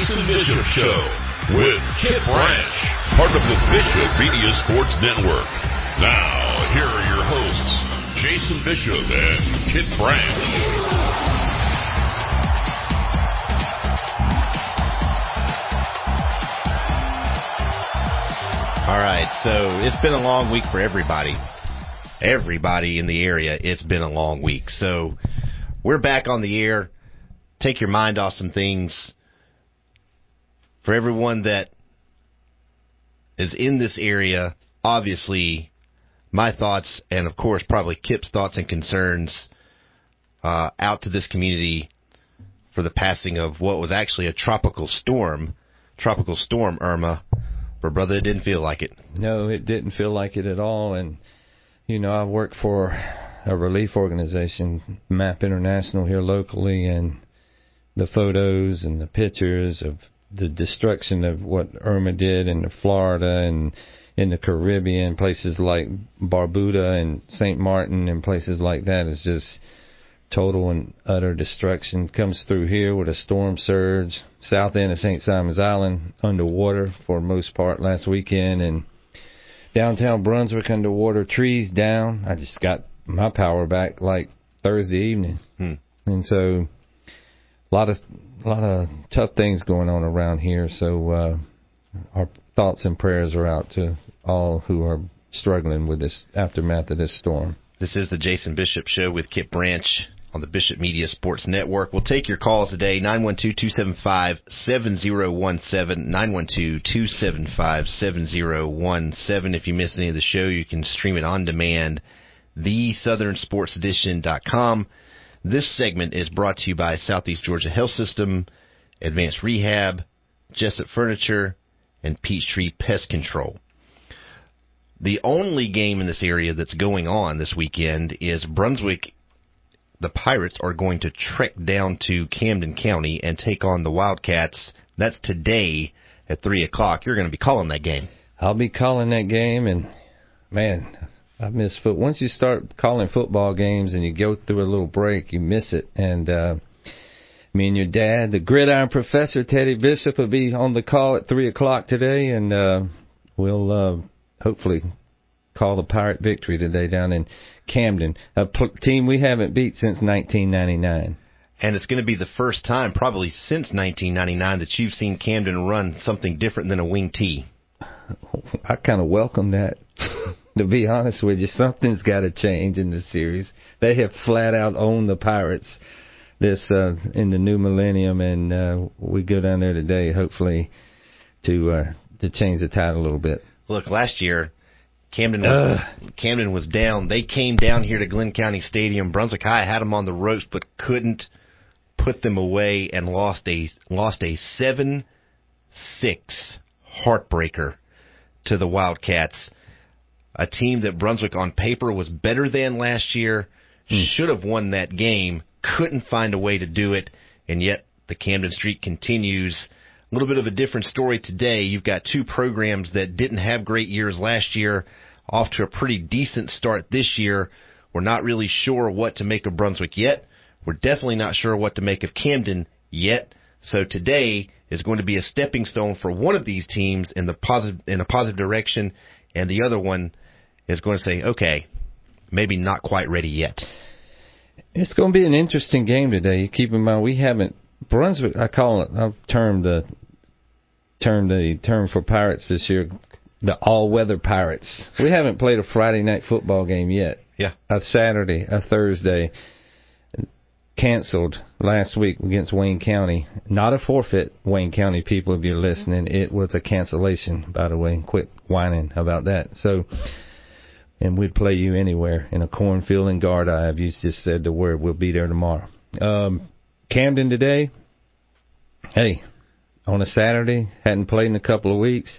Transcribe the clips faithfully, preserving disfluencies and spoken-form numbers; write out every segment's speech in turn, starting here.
Jason Bishop Show with Kip Branch, part of the Bishop Media Sports Network. Now, here are your hosts, Jason Bishop and Kip Branch. All right, so it's been a long week for everybody. Everybody in the area, it's been a long week. So we're back on the air. Take your mind off some things. For everyone that is in this area, obviously, my thoughts and, of course, probably Kip's thoughts and concerns uh, out to this community for the passing of what was actually a tropical storm, Tropical Storm Irma. But, brother, it didn't feel like it. No, it didn't feel like it at all. And, you know, I work for a relief organization, MAP International, here locally, and the photos and the pictures of the destruction of what Irma did in Florida and in the Caribbean, places like Barbuda and Saint Martin and places like that is just total and utter destruction. Comes through here with a storm surge. South end of Saint Simon's Island underwater for the most part last weekend, and downtown Brunswick underwater, trees down. I just got my power back like Thursday evening. Hmm. And so a lot of a lot of tough things going on around here. So uh, our thoughts and prayers are out to all who are struggling with this aftermath of this storm. This is the Jason Bishop Show with Kip Branch on the Bishop Media Sports Network. We'll take your calls today, nine one two, two seven five, seven zero one seven, nine one two, two seven five, seven zero one seven. If you miss any of the show, you can stream it on demand, the southern sports edition dot com. This segment is brought to you by Southeast Georgia Health System, Advanced Rehab, Jessup Furniture, and Peachtree Pest Control. The only game in this area that's going on this weekend is Brunswick. The Pirates are going to trek down to Camden County and take on the Wildcats. That's today at three o'clock. You're going to be calling that game. I'll be calling that game, and, man, I miss foot. Once you start calling football games and you go through a little break, you miss it. And uh, me and your dad, the gridiron professor, Teddy Bishop, will be on the call at three o'clock today, and uh, we'll uh, hopefully call the Pirate victory today down in Camden, a p- team we haven't beat since nineteen ninety-nine. And it's going to be the first time probably since nineteen ninety-nine that you've seen Camden run something different than a wing tee. I kind of welcome that. To be honest with you, something's got to change in this series. They have flat out owned the Pirates this uh, in the new millennium, and uh, we go down there today, hopefully, to uh, to change the tide a little bit. Look, last year, Camden was uh, Camden was down. They came down here to Glenn County Stadium. Brunswick High had them on the ropes, but couldn't put them away and lost a lost a seven six heartbreaker to the Wildcats. A team that Brunswick on paper was better than last year, mm. should have won that game, couldn't find a way to do it, and yet the Camden streak continues. A little bit of a different story today. You've got two programs that didn't have great years last year, off to a pretty decent start this year. We're not really sure what to make of Brunswick yet. We're definitely not sure what to make of Camden yet. So today is going to be a stepping stone for one of these teams in the positive in a positive direction, and the other one is going to say, okay, maybe not quite ready yet. It's going to be an interesting game today. Keep in mind, we haven't Brunswick. I call it. I've termed the term the term for Pirates this year, the all-weather Pirates. We haven't played a Friday night football game yet. Yeah, a Saturday, a Thursday. Canceled last week against Wayne County. Not a forfeit, Wayne County people, if you're listening. It was a cancellation, by the way. Quit whining about that. So, and we'd play you anywhere in a cornfield in Garda. If you just said the word, we'll be there tomorrow. Um, Camden today, hey, on a Saturday, hadn't played in a couple of weeks.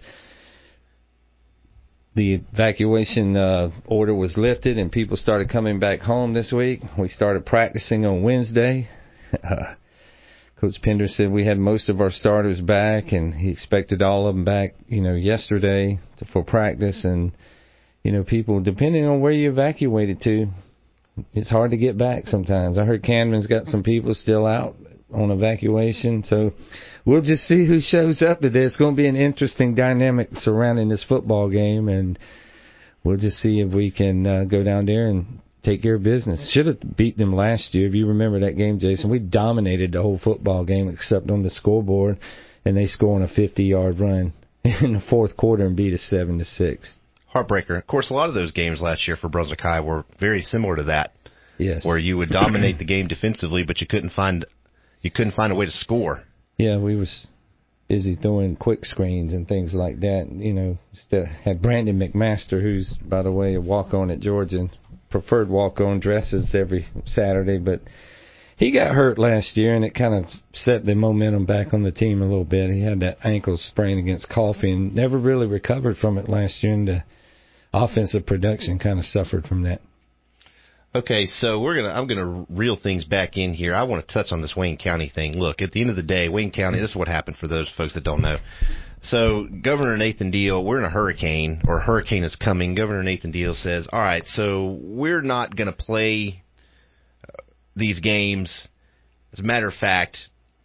The evacuation uh, order was lifted and people started coming back home this week. We started practicing on Wednesday. Uh, Coach Pender said we had most of our starters back, and he expected all of them back, you know, yesterday to, for practice. And, you know, people, depending on where you evacuated to, it's hard to get back sometimes. I heard Camden's got some people still out on evacuation. So we'll just see who shows up today. It's going to be an interesting dynamic surrounding this football game, and we'll just see if we can uh, go down there and take care of business. Should have beat them last year. If you remember that game, Jason, we dominated the whole football game except on the scoreboard, and they scored on a fifty-yard run in the fourth quarter and beat us seven to six. Heartbreaker. Of course, a lot of those games last year for Brunswick High were very similar to that. Yes. Where you would dominate the game defensively, but you couldn't find you couldn't find a way to score. Yeah, we was busy throwing quick screens and things like that. You know, still had Brandon McMaster, who's, by the way, a walk-on at Georgia, preferred walk-on, dresses every Saturday, but he got hurt last year, and it kind of set the momentum back on the team a little bit. He had that ankle sprain against Coffee and never really recovered from it last year, and the offensive production kind of suffered from that. Okay, so we're gonna. I'm gonna reel things back in here. I want to touch on this Wayne County thing. Look, at the end of the day, Wayne County. This is what happened for those folks that don't know. So Governor Nathan Deal, we're in a hurricane, or a hurricane is coming. Governor Nathan Deal says, "All right, so we're not gonna play these games. As a matter of fact,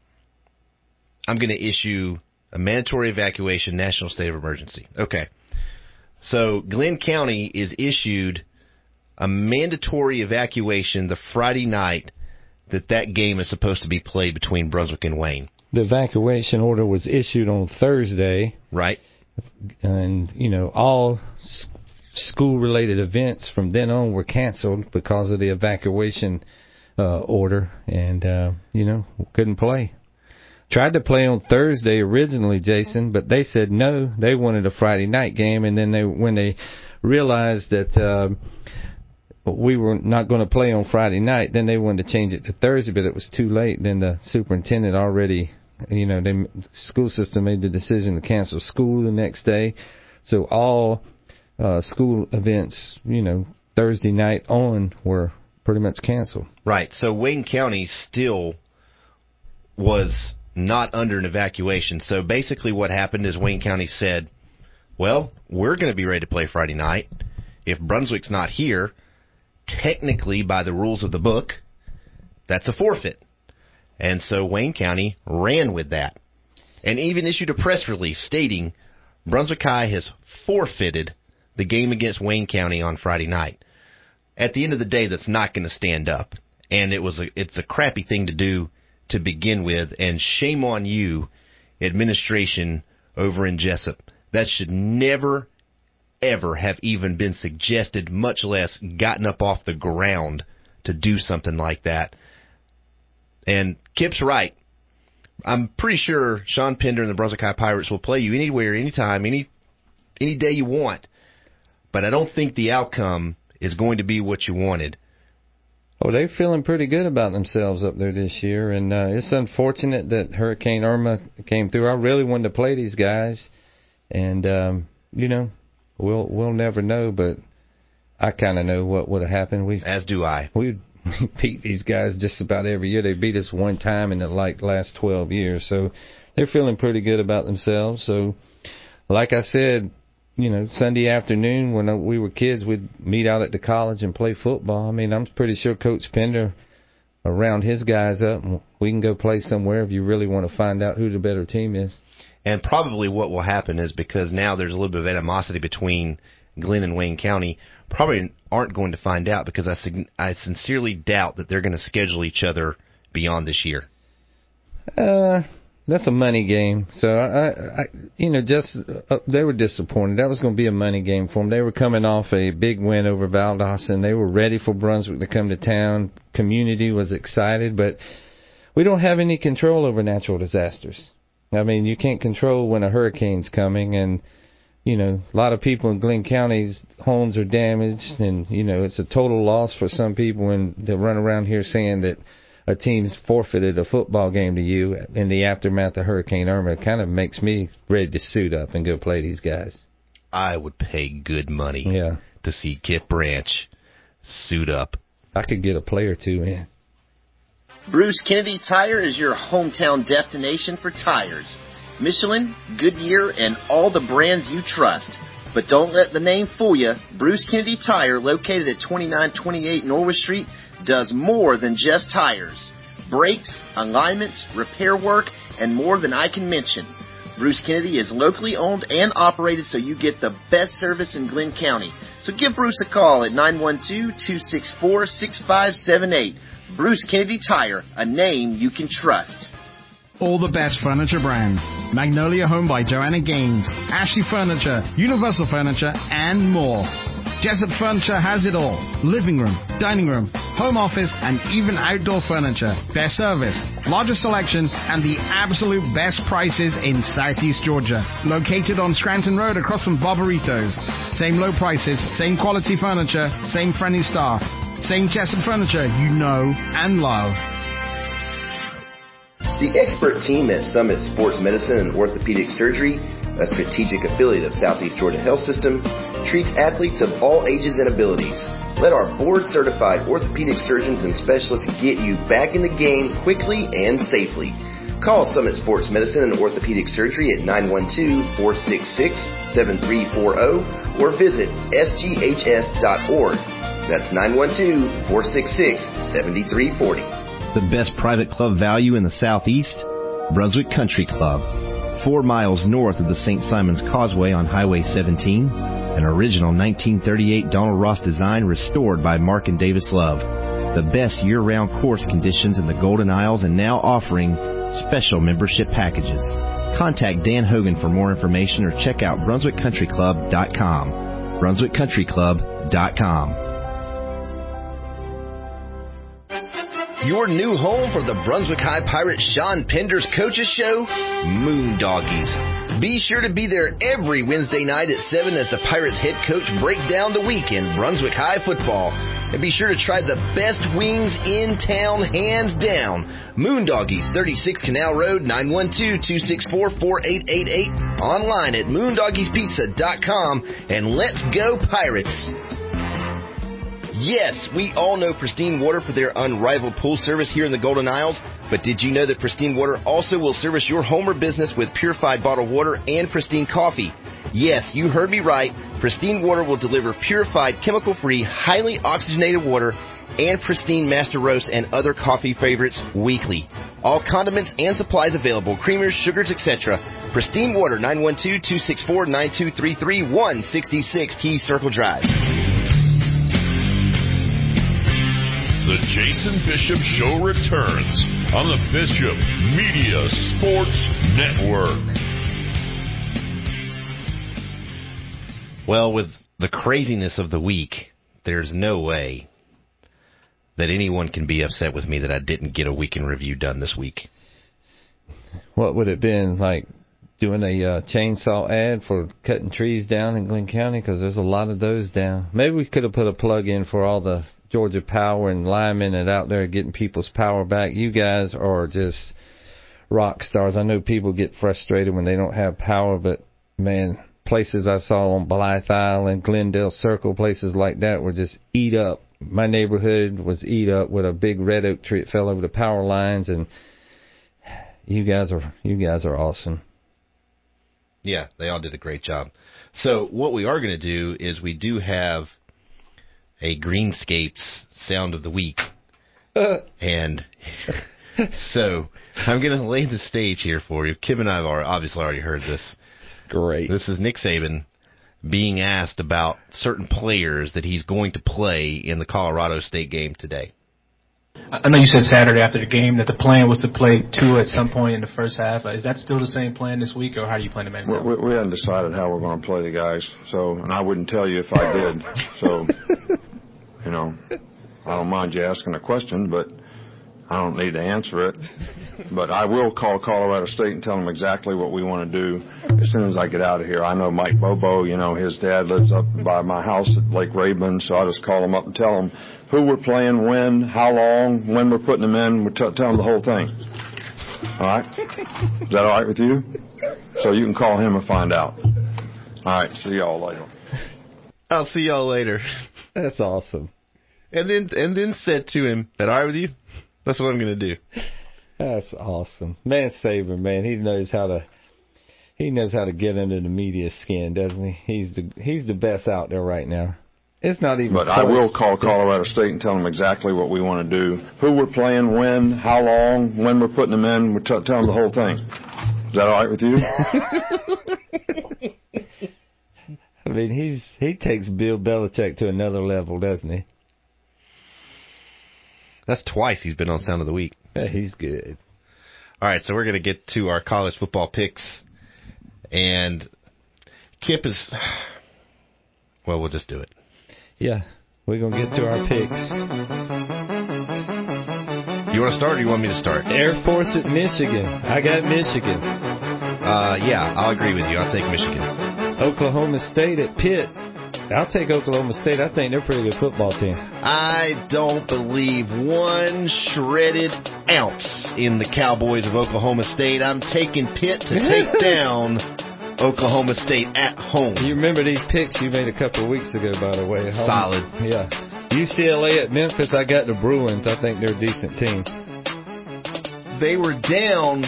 I'm gonna issue a mandatory evacuation, national state of emergency." Okay, so Glenn County is issued a mandatory evacuation the Friday night that that game is supposed to be played between Brunswick and Wayne. The evacuation order was issued on Thursday. Right. And, you know, all s- school-related events from then on were canceled because of the evacuation uh, order. And, uh, you know, couldn't play. Tried to play on Thursday originally, Jason, but they said no. They wanted a Friday night game. And then they when they realized that Uh, we were not going to play on Friday night, then they wanted to change it to Thursday, but it was too late. Then the superintendent already, you know, the school system made the decision to cancel school the next day. So all uh, school events, you know, Thursday night on were pretty much canceled. Right. So Wayne County still was not under an evacuation. So basically what happened is Wayne County said, well, we're going to be ready to play Friday night. If Brunswick's not here, technically, by the rules of the book, that's a forfeit. And so Wayne County ran with that and even issued a press release stating Brunswick High has forfeited the game against Wayne County on Friday night. At the end of the day, that's not going to stand up. And it was a, it's a crappy thing to do to begin with. And shame on you, administration over in Jessup. That should never ever have even been suggested, much less gotten up off the ground to do something like that. And Kip's right. I'm pretty sure Sean Pender and the Brunswick High Pirates will play you anywhere, anytime, any any day you want. But I don't think the outcome is going to be what you wanted. Oh, they're feeling pretty good about themselves up there this year, and uh, it's unfortunate that Hurricane Irma came through. I really wanted to play these guys, and, um, you know, We'll we'll never know, but I kind of know what would have happened. We As do I. We beat these guys just about every year. They beat us one time in the like last twelve years, so they're feeling pretty good about themselves. So, like I said, you know, Sunday afternoon when we were kids, we'd meet out at the college and play football. I mean, I'm pretty sure Coach Pender around his guys up, and we can go play somewhere if you really want to find out who the better team is. And probably what will happen is because now there's a little bit of animosity between Glenn and Wayne County, probably aren't going to find out because I, I sincerely doubt that they're going to schedule each other beyond this year. Uh, that's a money game. So, I, I you know, just uh, they were disappointed. That was going to be a money game for them. They were coming off a big win over Valdosta. They were ready for Brunswick to come to town. Community was excited, but we don't have any control over natural disasters. I mean, you can't control when a hurricane's coming, and, you know, a lot of people in Glenn County's homes are damaged, and, you know, it's a total loss for some people, and they'll run around here saying that a team's forfeited a football game to you in the aftermath of Hurricane Irma. It kind of makes me ready to suit up and go play these guys. I would pay good money yeah. to see Kip Branch suit up. I could get a play or two in. Bruce Kennedy Tire is your hometown destination for tires. Michelin, Goodyear, and all the brands you trust. But don't let the name fool you. Bruce Kennedy Tire, located at twenty-nine twenty-eight Norwood Street, does more than just tires. brakes, alignments, repair work, and more than I can mention. Bruce Kennedy is locally owned and operated, so you get the best service in Glenn County. So give Bruce a call at nine one two, two six four, six five seven eight. Bruce Kennedy Tire, a name you can trust. All the best furniture brands. Magnolia Home by Joanna Gaines, Ashley Furniture, Universal Furniture, and more. Jessup Furniture has it all. Living room, dining room, home office, and even outdoor furniture. Best service, largest selection, and the absolute best prices in Southeast Georgia. Located on Scranton Road across from Barbaritos. Same low prices, same quality furniture, same friendly staff. Same Jessup Furniture you know and love. The expert team at Summit Sports Medicine and Orthopedic Surgery, a strategic affiliate of Southeast Georgia Health System, treats athletes of all ages and abilities. Let our board-certified orthopedic surgeons and specialists get you back in the game quickly and safely. Call Summit Sports Medicine and Orthopedic Surgery at nine one two, four six six, seven three four zero or visit S G H S dot org. That's nine one two, four six six, seven three four zero. The best private club value in the Southeast? Brunswick Country Club. Four miles north of the Saint Simons Causeway on Highway seventeen. An original nineteen thirty-eight Donald Ross design restored by Mark and Davis Love. The best year-round course conditions in the Golden Isles and now offering special membership packages. Contact Dan Hogan for more information or check out brunswick country club dot com. brunswick country club dot com. Your new home for the Brunswick High Pirates Sean Pender's Coaches Show? Moondoggies. Be sure to be there every Wednesday night at seven as the Pirates head coach breaks down the week in Brunswick High football. And be sure to try the best wings in town, hands down. Moondoggies, thirty-six Canal Road, nine one two, two six four, four eight eight eight. Online at moondoggies pizza dot com. And let's go Pirates! Yes, we all know Pristine Water for their unrivaled pool service here in the Golden Isles, but did you know that Pristine Water also will service your home or business with purified bottled water and pristine coffee? Yes, you heard me right. Pristine Water will deliver purified, chemical-free, highly oxygenated water and pristine Master Roast and other coffee favorites weekly. All condiments and supplies available, creamers, sugars, et cetera. Pristine Water, nine one two, two six four, nine two three three, one sixty-six Key Circle Drive. The Jason Bishop Show returns on the Bishop Media Sports Network. Well, with the craziness of the week, there's no way that anyone can be upset with me that I didn't get a week in review done this week. What would it have been, like doing a uh, chainsaw ad for cutting trees down in Glenn County? Because there's a lot of those down. Maybe we could have put a plug in for all the Georgia Power and linemen and out there getting people's power back. You guys are just rock stars. I know people get frustrated when they don't have power, but, man, places I saw on Blythe Island, Glendale Circle, places like that were just eat up. My neighborhood was eat up with a big red oak tree. It fell over the power lines, and you guys are you guys are awesome. Yeah, they all did a great job. So what we are going to do is we do have a Greenscapes sound of the week. Uh. And so I'm going to lay the stage here for you. Kim and I have obviously already heard this. Great. This is Nick Saban being asked about certain players that he's going to play in the Colorado State game today. I know you said Saturday after the game that the plan was to play two at some point in the first half. Is that still the same plan this week, or how do you plan to make it? We, we haven't decided how we're going to play the guys, so and I wouldn't tell you if I did. So, you know, I don't mind you asking a question, but I don't need to answer it. But I will call Colorado State and tell them exactly what we want to do as soon as I get out of here. I know Mike Bobo, you know, his dad lives up by my house at Lake Raven, so I'll just call him up and tell him who we're playing, when, how long, when we're putting them in. We'll t- tell them the whole thing. All right? Is that all right with you? So you can call him and find out. All right, see y'all later. I'll see y'all later. That's awesome. And then and then said to him, that all right with you? That's what I'm going to do. That's awesome. Man, Saban, man, he knows how to he knows how to get under the media's skin, doesn't he? He's the he's the best out there right now. It's not even But close. I will call Colorado State and tell them exactly what we want to do, who we're playing, when, how long, when we're putting them in. We're t- telling them the whole thing. Is that all right with you? I mean, he's he takes Bill Belichick to another level, doesn't he? That's twice he's been on Sound of the Week. Yeah, he's good. All right, so we're going to get to our college football picks. And Kip is... Well, we'll just do it. Yeah, we're going to get to our picks. You want to start or you want me to start? Air Force at Michigan. I got Michigan. Uh, yeah, I'll agree with you. I'll take Michigan. Oklahoma State at Pitt. I'll take Oklahoma State. I think they're a pretty good football team. I don't believe one shredded ounce in the Cowboys of Oklahoma State. I'm taking Pitt to take down Oklahoma State at home. You remember these picks you made a couple of weeks ago, by the way. Solid. Yeah. U C L A at Memphis, I got the Bruins. I think they're a decent team. They were down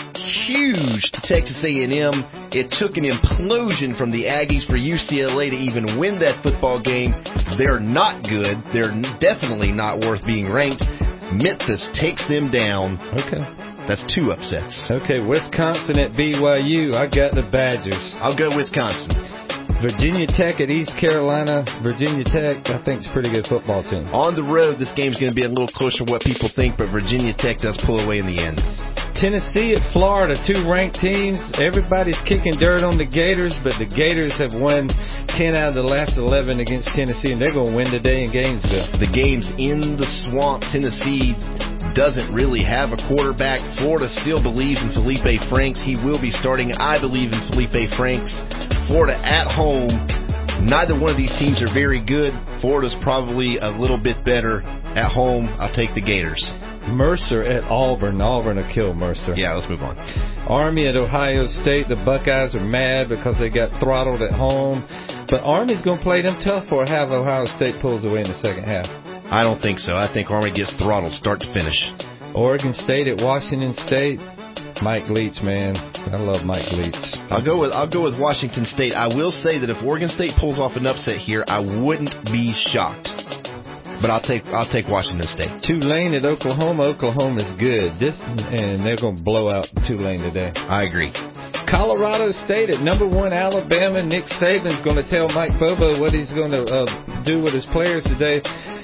huge to Texas A and M. It took an implosion from the Aggies for U C L A to even win that football game. They're not good. They're definitely not worth being ranked. Memphis takes them down. Okay. That's two upsets. Okay, Wisconsin at B Y U. I got the Badgers. I'll go Wisconsin. Virginia Tech at East Carolina. Virginia Tech, I think, is a pretty good football team. On the road, this game's going to be a little closer to what people think, but Virginia Tech does pull away in the end. Tennessee at Florida, two ranked teams. Everybody's kicking dirt on the Gators, but the Gators have won ten out of the last eleven against Tennessee, and they're going to win today in Gainesville. The game's in the swamp. Tennessee doesn't really have a quarterback. Florida still believes in Felipe Franks. He will be starting. I believe in Felipe Franks. Florida at home. Neither one of these teams are very good. Florida's probably a little bit better at home. I'll take the Gators. Mercer at Auburn. Auburn will kill Mercer. Yeah, let's move on. Army at Ohio State. The Buckeyes are mad because they got throttled at home. But Army's going to play them tough for half. Ohio State pulls away in the second half. I don't think so. I think Army gets throttled start to finish. Oregon State at Washington State. Mike Leach, man. I love Mike Leach. I'll go with I'll go with Washington State. I will say that if Oregon State pulls off an upset here, I wouldn't be shocked. But I'll take I'll take Washington State. Tulane at Oklahoma. Oklahoma's good. This and they're going to blow out Tulane today. I agree. Colorado State at number one Alabama. Nick Saban's going to tell Mike Bobo what he's going to uh, do with his players today.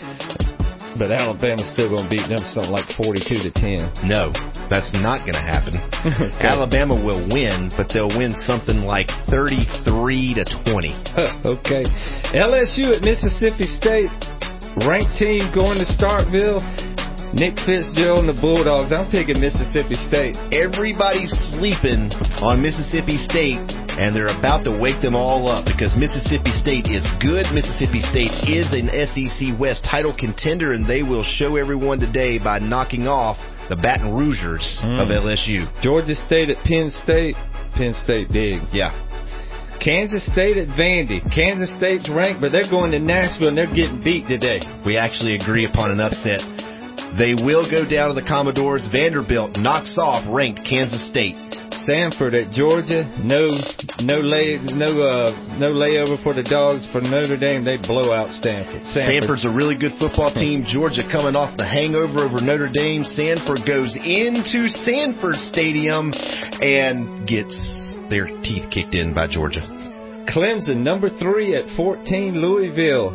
But Alabama's still going to beat them something like forty-two to ten. No, that's not going to happen. Okay. Alabama will win, but they'll win something like thirty-three to twenty. Okay. L S U at Mississippi State. Ranked team going to Starkville. Nick Fitzgerald and the Bulldogs. I'm picking Mississippi State. Everybody's sleeping on Mississippi State, and they're about to wake them all up because Mississippi State is good. Mississippi State is an S E C West title contender, and they will show everyone today by knocking off the Baton Rougers mm. of L S U. Georgia State at Penn State. Penn State big. Yeah. Kansas State at Vandy. Kansas State's ranked, but they're going to Nashville, and they're getting beat today. We actually agree upon an upset. They will go down to the Commodores. Vanderbilt knocks off ranked Kansas State. Samford at Georgia. No, no lay, no, uh, no layover for the Dogs. For Notre Dame, they blow out Stanford. Samford. Samford's a really good football team. Georgia coming off the hangover over Notre Dame. Samford goes into Sanford Stadium and gets their teeth kicked in by Georgia. Clemson, number three at fourteen, Louisville.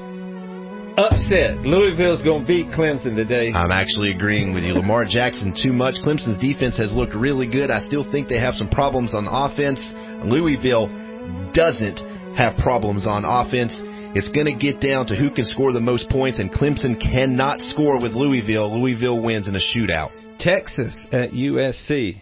Upset. Louisville's going to beat Clemson today. I'm actually agreeing with you. Lamar Jackson too much. Clemson's defense has looked really good. I still think they have some problems on offense. Louisville doesn't have problems on offense. It's going to get down to who can score the most points, and Clemson cannot score with Louisville. Louisville wins in a shootout. Texas at U S C.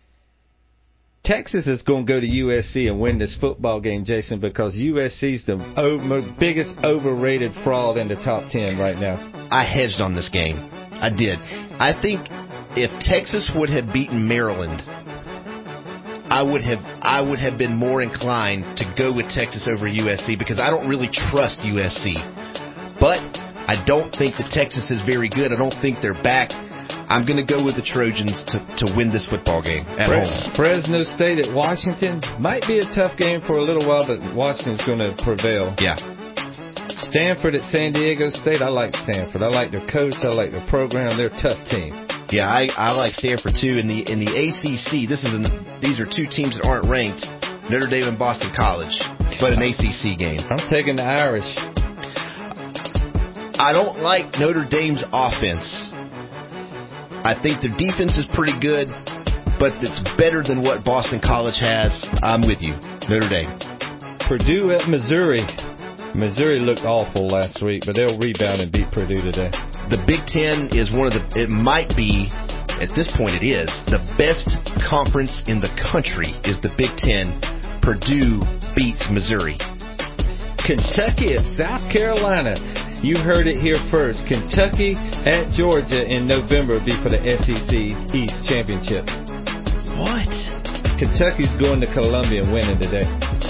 Texas is going to go to U S C and win this football game, Jason, because U S C's the over, biggest overrated fraud in the top ten right now. I hedged on this game. I did. I think if Texas would have beaten Maryland, I would have I would have been more inclined to go with Texas over U S C because I don't really trust U S C. But I don't think that Texas is very good. I don't think they're back. I'm going to go with the Trojans to, to win this football game at Fre- home. Fresno State at Washington. Might be a tough game for a little while, but Washington's going to prevail. Yeah. Stanford at San Diego State. I like Stanford. I like their coach. I like their program. They're a tough team. Yeah, I, I like Stanford too. In the in the A C C, this is an, these are two teams that aren't ranked. Notre Dame and Boston College, but an A C C game. I'm taking the Irish. I don't like Notre Dame's offense. I think their defense is pretty good, but it's better than what Boston College has. I'm with you, Notre Dame. Purdue at Missouri. Missouri looked awful last week, but they'll rebound and beat Purdue today. The Big Ten is one of the, it might be, at this point it is, the best conference in the country is the Big Ten. Purdue beats Missouri. Kentucky at South Carolina. You heard it here first. Kentucky at Georgia in November will be for the S E C East Championship. What? Kentucky's going to Columbia and winning today.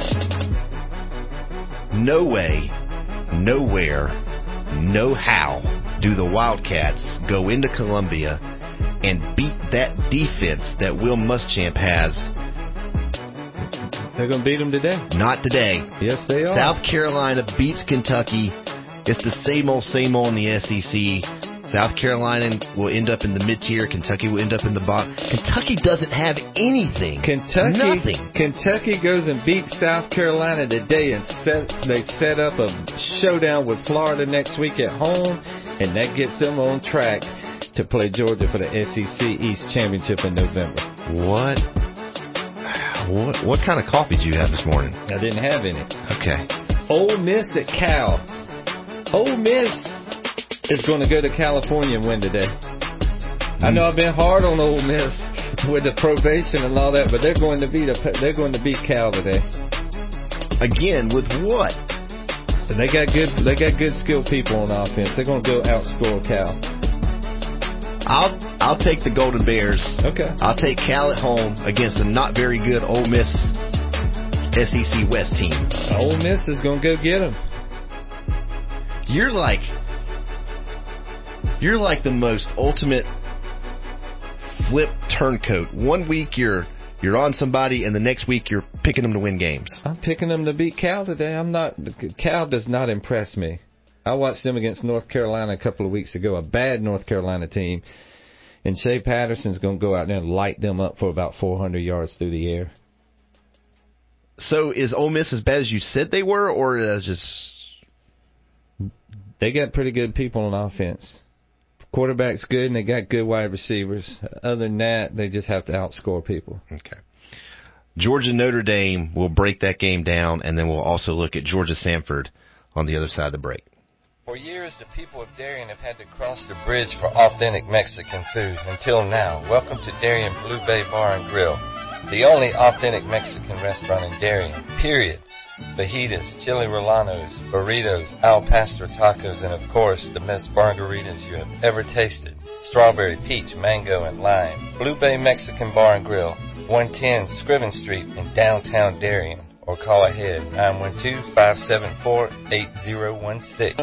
No way, nowhere, no how do the Wildcats go into Columbia and beat that defense that Will Muschamp has. They're going to beat them today. Not today. Yes, they are. South Carolina beats Kentucky. It's the same old, same old in the S E C. South Carolina will end up in the mid-tier. Kentucky will end up in the bottom. Kentucky doesn't have anything. Kentucky, Nothing. Kentucky goes and beats South Carolina today, and set, they set up a showdown with Florida next week at home, and that gets them on track to play Georgia for the S E C East Championship in November. What? What, what kind of coffee did you have this morning? I didn't have any. Okay. Ole Miss at Cal. Ole Miss is going to go to California and win today. I know I've been hard on Ole Miss with the probation and all that, but they're going to beat a, they're going to beat Cal today. Again, with what? And they got good they got good skilled people on offense. They're going to go outscore Cal. I'll I'll take the Golden Bears. Okay. I'll take Cal at home against a not very good Ole Miss S E C West team. Ole Miss is going to go get them. You're like You're like the most ultimate flip turncoat. One week you're you're on somebody, and the next week you're picking them to win games. I'm picking them to beat Cal today. I'm not. Cal does not impress me. I watched them against North Carolina a couple of weeks ago, a bad North Carolina team, and Shea Patterson's going to go out there and light them up for about four hundred yards through the air. So is Ole Miss as bad as you said they were, or is just they got pretty good people on offense? Quarterback's good, and they got good wide receivers. Other than that, they just have to outscore people. Okay. Georgia Notre Dame will break that game down, and then we'll also look at Georgia Samford on the other side of the break. For years, the people of Darien have had to cross the bridge for authentic Mexican food. Until now, welcome to Darien Blue Bay Bar and Grill, the only authentic Mexican restaurant in Darien, period. Fajitas, chili relanos, burritos, al pastor tacos, and of course, the best margaritas you have ever tasted. Strawberry, peach, mango, and lime. Blue Bay Mexican Bar and Grill, one ten Scriven Street in downtown Darien. Or call ahead, nine one two, five seven four, eight zero one six.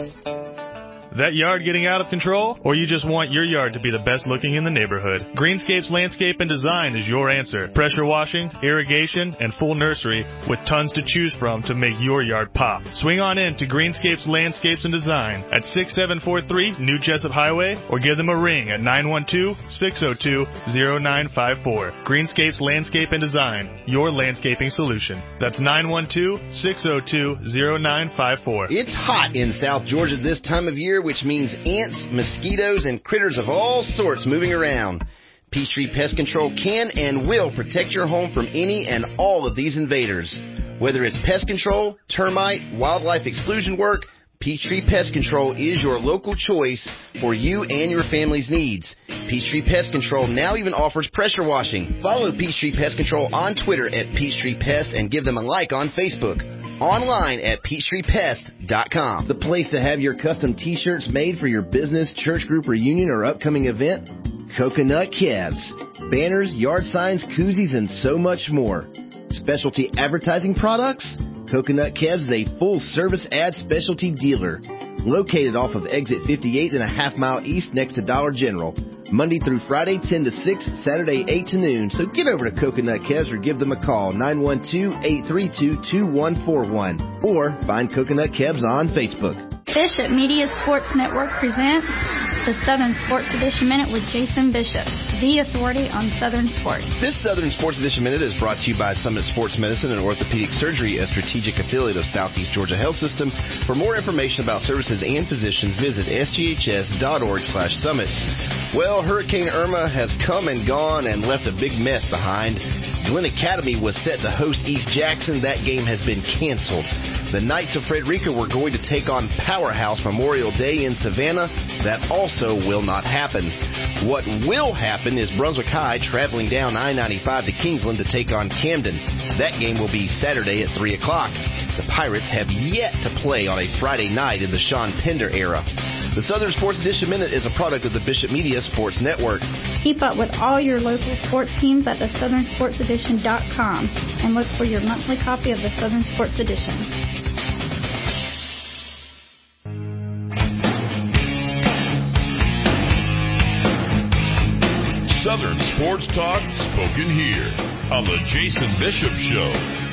That yard getting out of control? Or you just want your yard to be the best looking in the neighborhood? Greenscapes Landscape and Design is your answer. Pressure washing, irrigation, and full nursery with tons to choose from to make your yard pop. Swing on in to Greenscapes Landscapes and Design at six seven four three New Jessup Highway, or give them a ring at nine one two, six zero two, zero nine five four. Greenscapes Landscape and Design, your landscaping solution. That's nine one two, six zero two, zero nine five four. It's hot in South Georgia this time of year, which means ants, mosquitoes, and critters of all sorts moving around. Peachtree Pest Control can and will protect your home from any and all of these invaders. Whether it's pest control, termite, wildlife exclusion work, Peachtree Pest Control is your local choice for you and your family's needs. Peachtree Pest Control now even offers pressure washing. Follow Peachtree Pest Control on Twitter at Peachtree Pest and give them a like on Facebook. Online at peachtree pest dot com. The place to have your custom t-shirts made for your business, church group, reunion, or upcoming event? Coconut Kevs. Banners, yard signs, koozies, and so much more. Specialty advertising products? Coconut Kevs is a full-service ad specialty dealer. Located off of exit fifty-eight and a half mile east next to Dollar General. Monday through Friday, ten to six, Saturday, eight to noon. So get over to Coconut Kevs or give them a call, nine one two, eight three two, two one four one. Or find Coconut Kevs on Facebook. Bishop Media Sports Network presents the Southern Sports Edition Minute with Jason Bishop, the authority on Southern sports. This Southern Sports Edition Minute is brought to you by Summit Sports Medicine and Orthopedic Surgery, a strategic affiliate of Southeast Georgia Health System. For more information about services and physicians, visit s g h s dot org slash summit. Well, Hurricane Irma has come and gone and left a big mess behind. Glen Academy was set to host East Jackson. That game has been canceled. The Knights of Frederica were going to take on Powerhouse Memorial Day in Savannah. That also will not happen. What will happen is Brunswick High traveling down I ninety-five to Kingsland to take on Camden. That game will be Saturday at three o'clock. The Pirates have yet to play on a Friday night in the Sean Pender era. The Southern Sports Edition Minute is a product of the Bishop Media Sports Network. Keep up with all your local sports teams at the southern sports edition dot com and look for your monthly copy of the Southern Sports Edition. Southern Sports Talk spoken here on the Jason Bishop Show.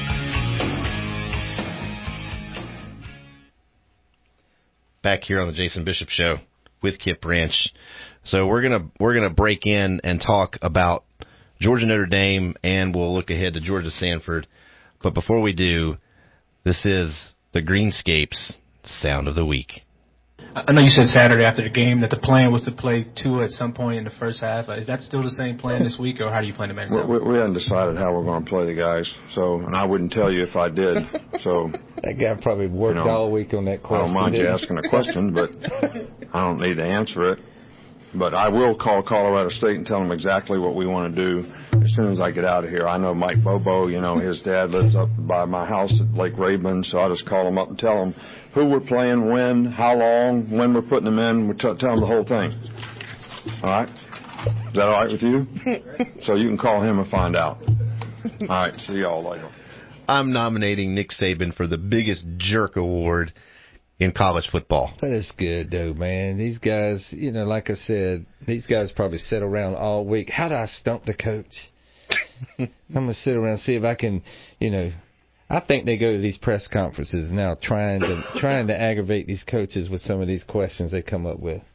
Back here on the Jason Bishop Show with Kip Branch. So we're gonna we're gonna break in and talk about Georgia Notre Dame, and we'll look ahead to Georgia Sanford. But before we do, this is the Greenscapes Sound of the Week. I know you said Saturday after the game that the plan was to play two at some point in the first half. Is that still the same plan this week, or how do you plan to make that? We, we haven't decided how we're going to play the guys, so and I wouldn't tell you if I did. So that guy probably worked you know, all week on that question. I don't mind you asking a question, but I don't need to answer it. But I will call Colorado State and tell them exactly what we want to do as soon as I get out of here. I know Mike Bobo, you know, his dad lives up by my house at Lake Rayburn, so I'll just call him up and tell him who we're playing, when, how long, when we're putting them in. We'll t- tell them the whole thing. All right? Is that all right with you? So you can call him and find out. All right, see y'all later. I'm nominating Nick Saban for the biggest jerk award in college football. But it's good, though, man. These guys, you know, like I said, these guys probably sit around all week. How do I stump the coach? I'm going to sit around and see if I can, you know, I think they go to these press conferences now trying to trying to aggravate these coaches with some of these questions they come up with.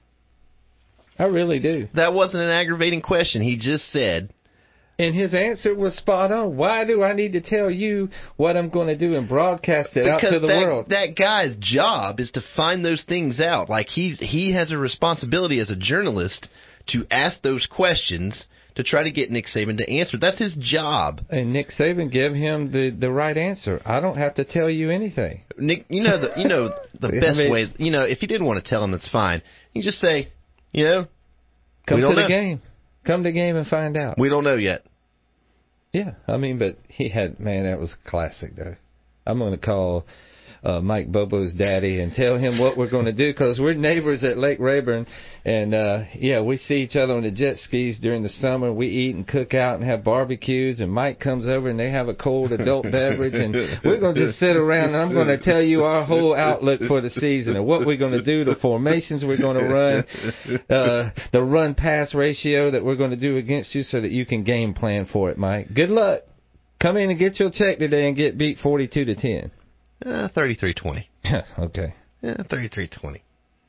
I really do. That wasn't an aggravating question. He just said. And his answer was spot on. Why do I need to tell you what I'm going to do and broadcast it because out to the that, world? That guy's job is to find those things out. Like he's he has a responsibility as a journalist to ask those questions to try to get Nick Saban to answer. That's his job. And Nick Saban gave him the, the right answer. I don't have to tell you anything. Nick, you know the you know the best I mean, way. You know, if you didn't want to tell him, that's fine. You just say, you know, come we to don't the know. game. Come to the game and find out. We don't know yet. Yeah, I mean, but he had, man, that was classic, though. I'm going to call uh, Mike Bobo's daddy and tell him what we're going to do because we're neighbors at Lake Rayburn. And, uh, yeah, we see each other on the jet skis during the summer. We eat and cook out and have barbecues. And Mike comes over and they have a cold adult beverage. And we're going to just sit around and I'm going to tell you our whole outlook for the season and what we're going to do, the formations we're going to run, uh, the run-pass ratio that we're going to do against you so that you can game plan for it, Mike. Good luck. Come in and get your check today and get beat forty-two to ten. Uh, thirty-three twenty. Okay. Yeah, thirty-three twenty.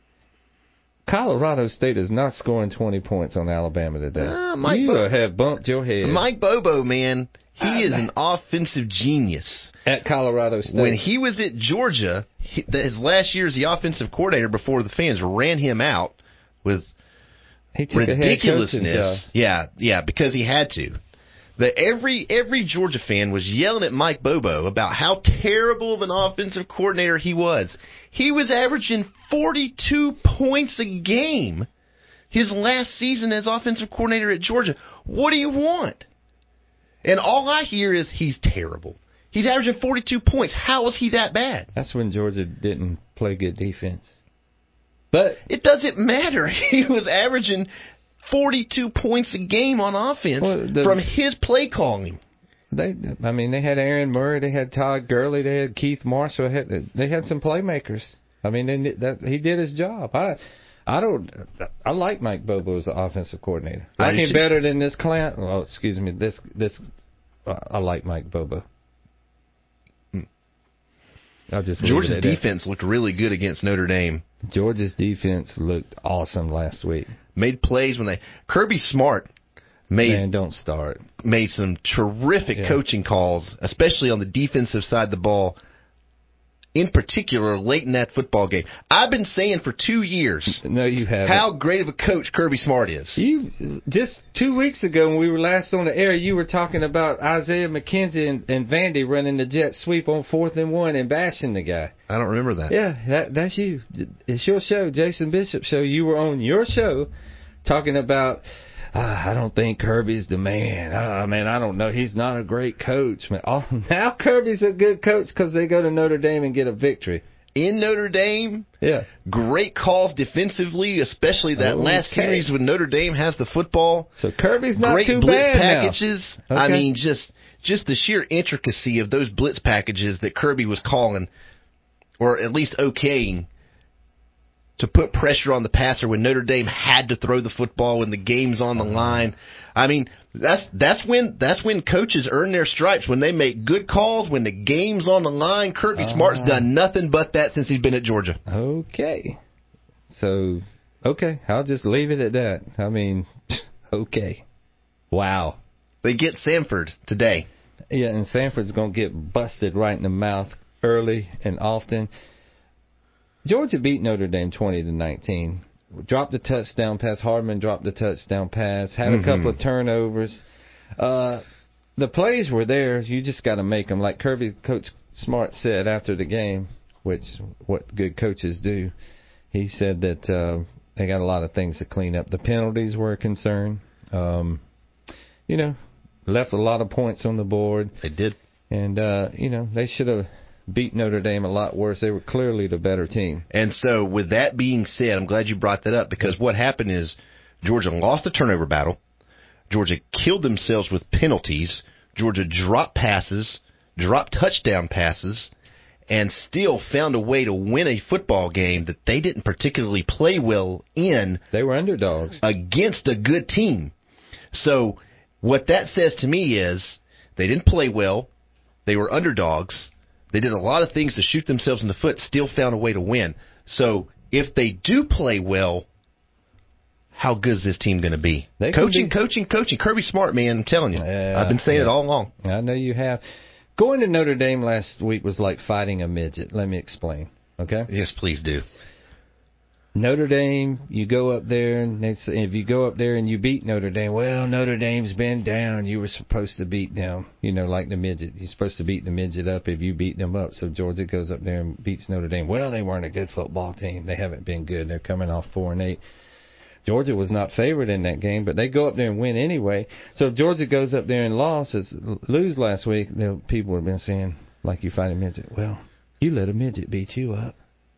Colorado State is not scoring twenty points on Alabama today. Uh, Mike you Bo- have bumped your head. Mike Bobo, man, he uh, is an offensive genius. At Colorado State. When he was at Georgia, he, his last year as the offensive coordinator before the fans ran him out with he took ridiculousness. Yeah, yeah, because he had to. The, every every Georgia fan was yelling at Mike Bobo about how terrible of an offensive coordinator he was. He was averaging forty-two points a game his last season as offensive coordinator at Georgia. What do you want? And all I hear is he's terrible. He's averaging forty-two points. How is he that bad? That's when Georgia didn't play good defense. But it doesn't matter. He was averaging forty-two points a game on offense well, the, from his play calling. They, I mean, they had Aaron Murray, they had Todd Gurley, they had Keith Marshall, they had, they had some playmakers. I mean, they, that, he did his job. I, I don't, I like Mike Bobo as the offensive coordinator. I like him too. Better than this clown. Well, excuse me, this, this, uh, I like Mike Bobo. I'll just Georgia's it at defense that. looked really good against Notre Dame. Georgia's defense looked awesome last week. Made plays when they Kirby Smart made Man, don't start. made some terrific Yeah. coaching calls, especially on the defensive side of the ball. In particular, late in that football game. I've been saying for two years No, you haven't. how great of a coach Kirby Smart is. You just two weeks ago when we were last on the air, you were talking about Isaiah McKenzie and, and Vandy running the jet sweep on fourth and one and bashing the guy. I don't remember that. Yeah, that that's you. It's your show, Jason Bishop show. You were on your show talking about. Uh, I don't think Kirby's the man. Oh, man, I don't know. He's not a great coach. Man. Oh, now Kirby's a good coach because they go to Notre Dame and get a victory. In Notre Dame, yeah, great calls defensively, especially that okay. last series when Notre Dame has the football. So Kirby's not great too blitz bad packages. now. I Okay. mean, just just the sheer intricacy of those blitz packages that Kirby was calling, or at least okaying, to put pressure on the passer when Notre Dame had to throw the football when the game's on the line. I mean, that's that's when that's when coaches earn their stripes, when they make good calls, when the game's on the line. Kirby Uh, Smart's done nothing but that since he's been at Georgia. Okay. So, okay, I'll just leave it at that. I mean, okay. Wow. They get Samford today. Yeah, and Sanford's going to get busted right in the mouth early and often. Georgia beat Notre Dame twenty to nineteen. Dropped the touchdown pass. Hardman dropped the touchdown pass. Had a Mm-hmm. couple of turnovers. Uh, the plays were there. You just got to make them. Like Kirby, Coach Smart said after the game, which what good coaches do. He said that uh, they got a lot of things to clean up. The penalties were a concern. Um, you know, left a lot of points on the board. They did. And, uh, you know, they should have beat Notre Dame a lot worse. They were clearly the better team. And so with that being said, I'm glad you brought that up, because what happened is Georgia lost the turnover battle. Georgia killed themselves with penalties. Georgia dropped passes, dropped touchdown passes, and still found a way to win a football game that they didn't particularly play well in. They were underdogs. Against a good team. So what that says to me is they didn't play well. They were underdogs. They did a lot of things to shoot themselves in the foot, still found a way to win. So if they do play well, how good is this team going to be? They can coaching, be- coaching, coaching. Kirby Smart, man, I'm telling you. Yeah, I've been saying yeah. it all along. I know you have. Going to Notre Dame last week was like fighting a midget. Let me explain, okay? Yes, please do. Notre Dame, you go up there, and they say, if you go up there and you beat Notre Dame, well, Notre Dame's been down. You were supposed to beat them, you know, like the midget. You're supposed to beat the midget up if you beat them up. So Georgia goes up there and beats Notre Dame. Well, they weren't a good football team. They haven't been good. They're coming off four and eight. Georgia was not favored in that game, but they go up there and win anyway. So if Georgia goes up there and loses, lose last week, the people have been saying, like you fight a midget. Well, you let a midget beat you up.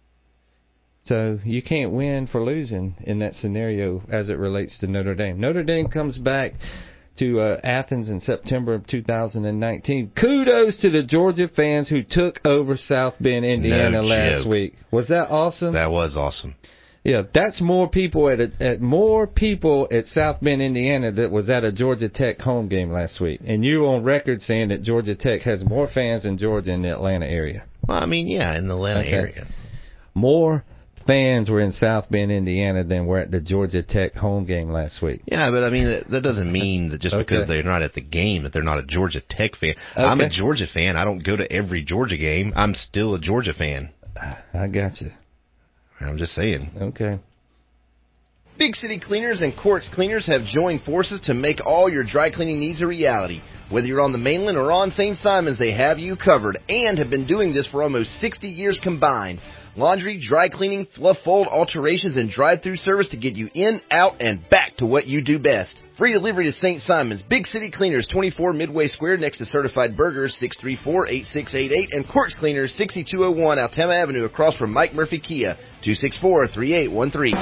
So you can't win for losing in that scenario as it relates to Notre Dame. Notre Dame comes back to uh, Athens in September of two thousand nineteen. Kudos to the Georgia fans who took over South Bend, Indiana No last joke. week. Was that awesome? That was awesome. Yeah, that's more people at a, at more people at South Bend, Indiana that was at a Georgia Tech home game last week. And you're on record saying that Georgia Tech has more fans in Georgia in the Atlanta area. Well, I mean, yeah, in the Atlanta Okay. area. More fans were in South Bend, Indiana than were at the Georgia Tech home game last week. Yeah, but I mean, that, that doesn't mean that just Okay. because they're not at the game that they're not a Georgia Tech fan. I'm a Okay. Georgia fan. I don't go to every Georgia game. I'm still a Georgia fan. I got you. I'm just saying. Okay. Big City Cleaners and Quartz Cleaners have joined forces to make all your dry cleaning needs a reality. Whether you're on the mainland or on Saint Simons, they have you covered and have been doing this for almost sixty years combined. Laundry, dry cleaning, fluff fold, alterations, and drive-through service to get you in, out, and back to what you do best. Free delivery to Saint Simons. Big City Cleaners, twenty-four Midway Square next to Certified Burgers, six three four, eight six eight eight, and Quartz Cleaners, sixty-two oh one Altama Avenue across from Mike Murphy Kia, two six four, three eight one three.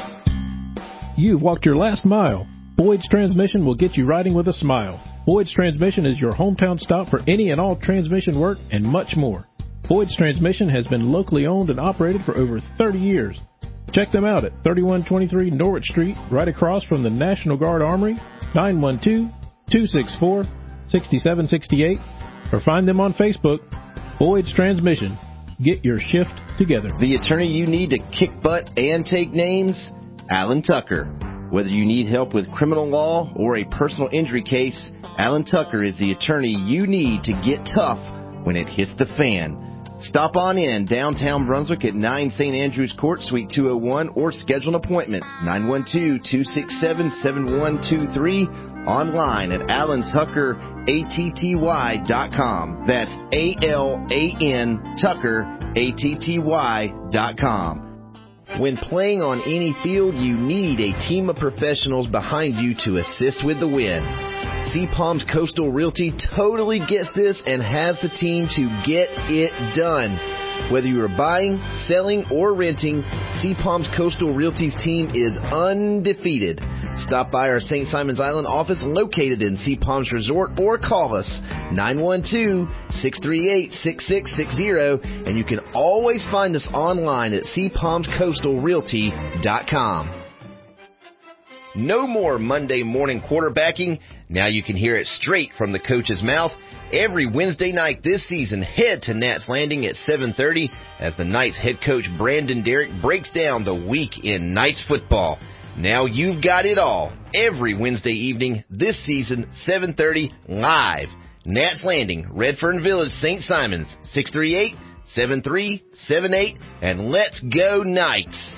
You've walked your last mile. Boyd's Transmission will get you riding with a smile. Boyd's Transmission is your hometown stop for any and all transmission work and much more. Boyd's Transmission has been locally owned and operated for over thirty years. Check them out at thirty-one twenty-three Norwich Street, right across from the National Guard Armory, nine one two, two six four, six seven six eight, or find them on Facebook. Boyd's Transmission. Get your shift together. The attorney you need to kick butt and take names? Alan Tucker. Whether you need help with criminal law or a personal injury case, Alan Tucker is the attorney you need to get tough when it hits the fan. Stop on in downtown Brunswick at nine Saint Andrews Court, Suite two oh one, or schedule an appointment, nine one two, two six seven, seven one two three, online at alan tucker a t t y dot com. That's A L A N Tucker, A T T Y dot com. When playing on any field, you need a team of professionals behind you to assist with the win. Sea Palms Coastal Realty totally gets this and has the team to get it done. Whether you are buying, selling, or renting, Sea Palms Coastal Realty's team is undefeated. Stop by our Saint Simons Island office located in Sea Palms Resort or call us nine one two, six three eight, six six six zero, and you can always find us online at sea palms coastal realty dot com. No more Monday morning quarterbacking. Now you can hear it straight from the coach's mouth. Every Wednesday night this season, head to Nats Landing at seven thirty as the Knights head coach Brandon Derrick breaks down the week in Knights football. Now you've got it all. Every Wednesday evening this season, seven thirty, live. Nats Landing, Redfern Village, Saint Simons, six three eight, seven three seven eight, and let's go Knights!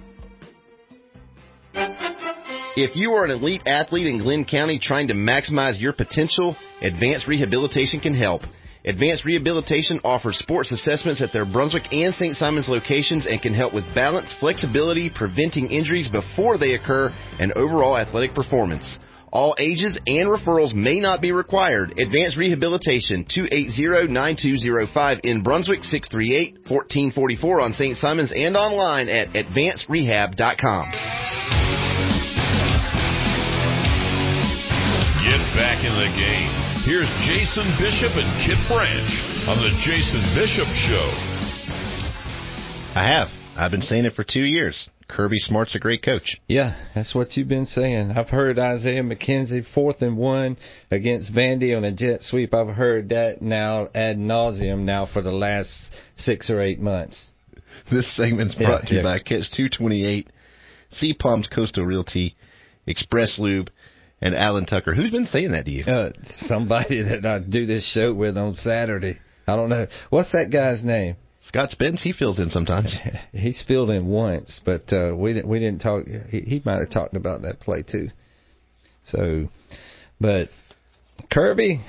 If you are an elite athlete in Glenn County trying to maximize your potential, Advanced Rehabilitation can help. Advanced Rehabilitation offers sports assessments at their Brunswick and Saint Simons locations and can help with balance, flexibility, preventing injuries before they occur, and overall athletic performance. All ages and referrals may not be required. Advanced Rehabilitation, two eight zero, nine two zero five in Brunswick, six three eight, one four four four on Saint Simons, and online at advanced rehab dot com. Get back in the game. Here's Jason Bishop and Kip Branch on the Jason Bishop Show. I have. I've been saying it for two years. Kirby Smart's a great coach. Yeah, that's what you've been saying. I've heard Isaiah McKenzie fourth and one against Vandy on a jet sweep. I've heard that now ad nauseum now for the last six or eight months. This segment's brought yeah, to you yeah. by Catch two twenty-eight, Sea Palms Coastal Realty, Express Lube, and Alan Tucker. Who's been saying that to you? Uh, somebody that I do this show with on Saturday. I don't know. What's that guy's name? Scott Spence. He fills in sometimes. He's filled in once, but uh, we didn't. We didn't talk. He, he might have talked about that play too. So, but Kirby,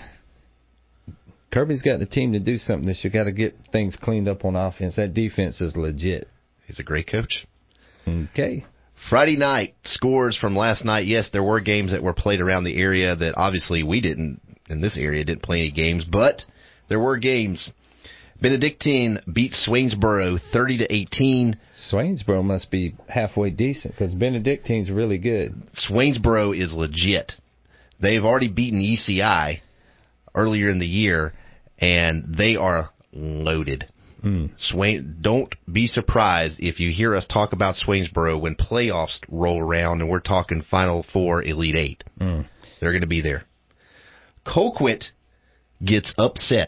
Kirby's got the team to do something this year. Got to get things cleaned up on offense. That defense is legit. He's a great coach. Okay. Friday night scores from last night. Yes, there were games that were played around the area that obviously we didn't, in this area, didn't play any games, but there were games. Benedictine beat Swainsboro thirty to eighteen. Swainsboro must be halfway decent because Benedictine's really good. Swainsboro is legit. They've already beaten E C I earlier in the year, and they are loaded. Mm. Swain, don't be surprised if you hear us talk about Swainsboro when playoffs roll around and we're talking Final Four, Elite Eight. Mm. They're going to be there. Colquitt gets upset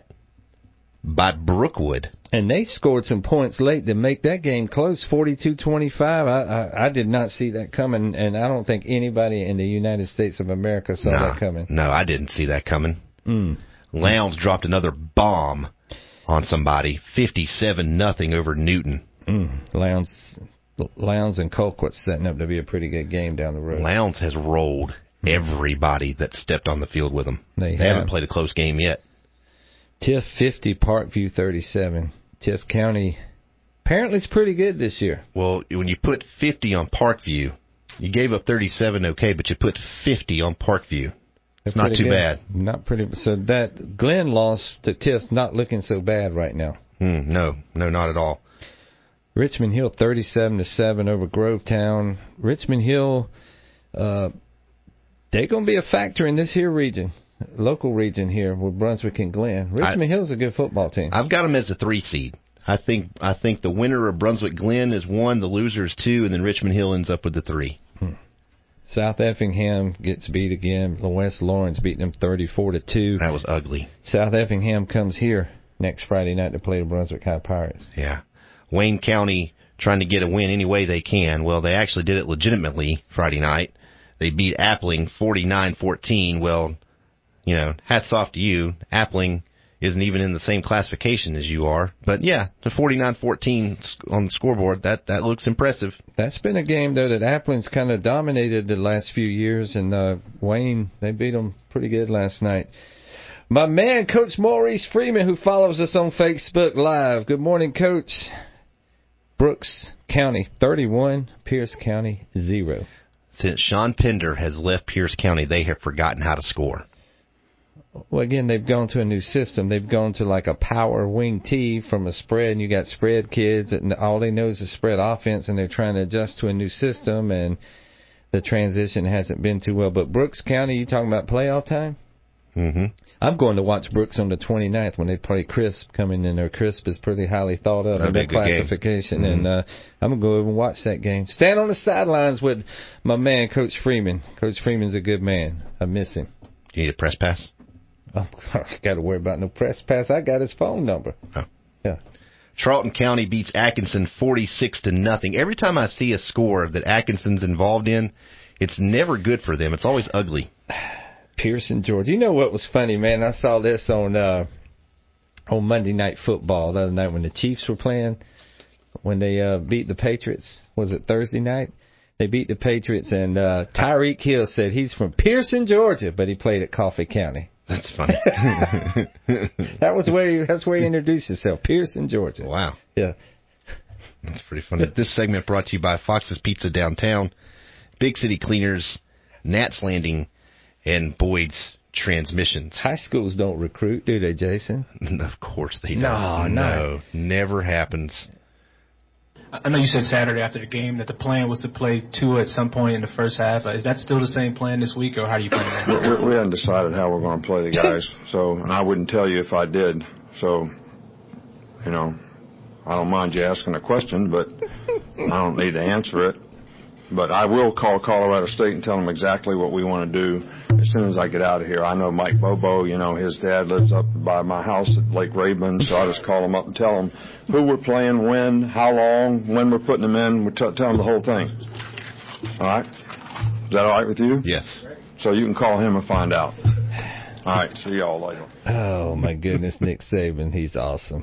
by Brookwood. And they scored some points late to make that game close, forty-two twenty-five. I, I, I did not see that coming, and I don't think anybody in the United States of America saw nah, that coming. No, I didn't see that coming. Mm. Lowndes dropped another bomb on somebody, fifty-seven nothing over Newton. Mm. Lowndes, Lowndes and Colquitt setting up to be a pretty good game down the road. Lowndes has rolled everybody that stepped on the field with them. They, they have. haven't played a close game yet. Tiff fifty, Parkview thirty-seven. Tiff County apparently is pretty good this year. Well, when you put fifty on Parkview, you gave up thirty-seven, okay, but you put fifty on Parkview. It's not too good. bad. Not pretty. So that Glenn loss to Tiff's not looking so bad right now. Mm, no, no, not at all. Richmond Hill thirty-seven to seven over Grovetown. Richmond Hill, uh, they're going to be a factor in this here region, local region here with Brunswick and Glenn. Richmond I, Hill's a good football team. I've got them as a three seed. I think I think the winner of Brunswick Glen is one, the loser is two, and then Richmond Hill ends up with the three. Hmm. South Effingham gets beat again. West Lawrence beating them thirty-four to two. That was ugly. South Effingham comes here. next Friday night to play the Brunswick High Pirates. Yeah. Wayne County trying to get a win any way they can. Well, they actually did it legitimately Friday night. They beat Appling forty-nine fourteen. Well, you know, hats off to you. Appling isn't even in the same classification as you are. But, yeah, the forty-nine fourteen on the scoreboard, that, that looks impressive. That's been a game, though, that Appling's kind of dominated the last few years. And uh, Wayne, they beat them pretty good last night. My man, Coach Maurice Freeman, who follows us on Facebook Live. Good morning, Coach. Brooks County, thirty-one. Pierce County, zero. Since Sean Pender has left Pierce County, they have forgotten how to score. Well, again, they've gone to a new system. They've gone to like a power wing T from a spread, and you got spread kids, and all they know is a spread offense, and they're trying to adjust to a new system, and the transition hasn't been too well. But Brooks County, you talking about playoff time? Mm-hmm. I'm going to watch Brooks on the twenty-ninth when they play Crisp coming in there. Crisp is pretty highly thought of in their classification, mm-hmm. and uh, I'm going to go over and watch that game. Stand on the sidelines with my man, Coach Freeman. Coach Freeman's a good man. I miss him. Do you need a press pass? Oh, I got to worry about no press pass. I got his phone number. Oh. Yeah. Charlton County beats Atkinson forty-six to nothing. Every time I see a score that Atkinson's involved in, it's never good for them. It's always ugly. Pearson, Georgia. You know what was funny, man? I saw this on uh, on Monday Night Football the other night when the Chiefs were playing, when they uh, beat the Patriots. Was it Thursday night? They beat the Patriots, and uh, Tyreek Hill said he's from Pearson, Georgia, but he played at Coffee County. That's funny. that was where he, that's where he introduced himself, Pearson, Georgia. Wow. Yeah. That's pretty funny. This segment brought to you by Fox's Pizza Downtown, Big City Cleaners, Nat's Landing, and Boyd's Transmissions. High schools don't recruit, do they, Jason? Of course they don't. No, no. Never happens. I know you said Saturday after the game that the plan was to play two at some point in the first half. Is that still the same plan this week, or how do you plan that? We, we haven't decided how we're going to play the guys, so and I wouldn't tell you if I did. So, you know, I don't mind you asking a question, but I don't need to answer it. But I will call Colorado State and tell them exactly what we want to do as soon as I get out of here. I know Mike Bobo, you know, his dad lives up by my house at Lake Raven, so I just call him up and tell him who we're playing, when, how long, when we're putting them in. We t- tell him the whole thing. All right? Is that all right with you? Yes. So you can call him and find out. All right. See y'all later. Oh, my goodness, Nick Saban. He's awesome.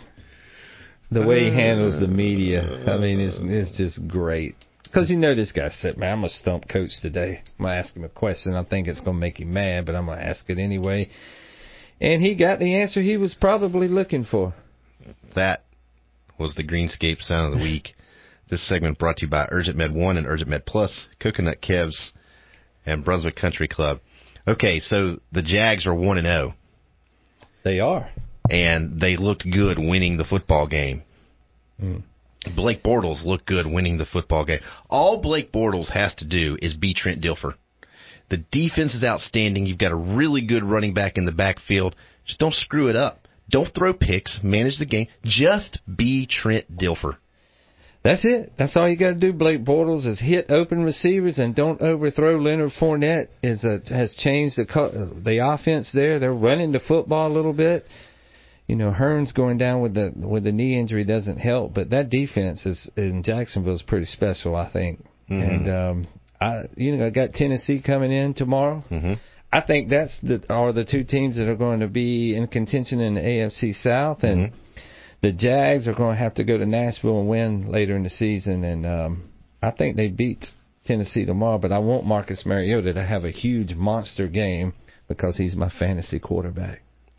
The way he handles the media, I mean, it's, it's just great. Because you know this guy said, man, I'm going to stump Coach today. I'm going to ask him a question. I think it's going to make him mad, but I'm going to ask it anyway. And he got the answer he was probably looking for. That was the Greenscape Sound of the Week. This segment brought to you by Urgent Med one and Urgent Med Plus, Coconut Kevs, and Brunswick Country Club. Okay, so the Jags are one and oh. They are. And they looked good winning the football game. Mm. Blake Bortles looked good winning the football game. All Blake Bortles has to do is be Trent Dilfer. The defense is outstanding. You've got a really good running back in the backfield. Just don't screw it up. Don't throw picks. Manage the game. Just be Trent Dilfer. That's it. That's all you got to do, Blake Bortles, is hit open receivers and don't overthrow. Leonard Fournette is a, has changed the the offense there. They're running the football a little bit. You know, Hearns going down with the with the knee injury doesn't help, but that defense is in Jacksonville is pretty special, I think. Mm-hmm. And um, I, you know, I got Tennessee coming in tomorrow. Mm-hmm. I think that's the are the two teams that are going to be in contention in the A F C South, and mm-hmm. the Jags are going to have to go to Nashville and win later in the season. And um, I think they beat Tennessee tomorrow, but I want Marcus Mariota to have a huge monster game because he's my fantasy quarterback.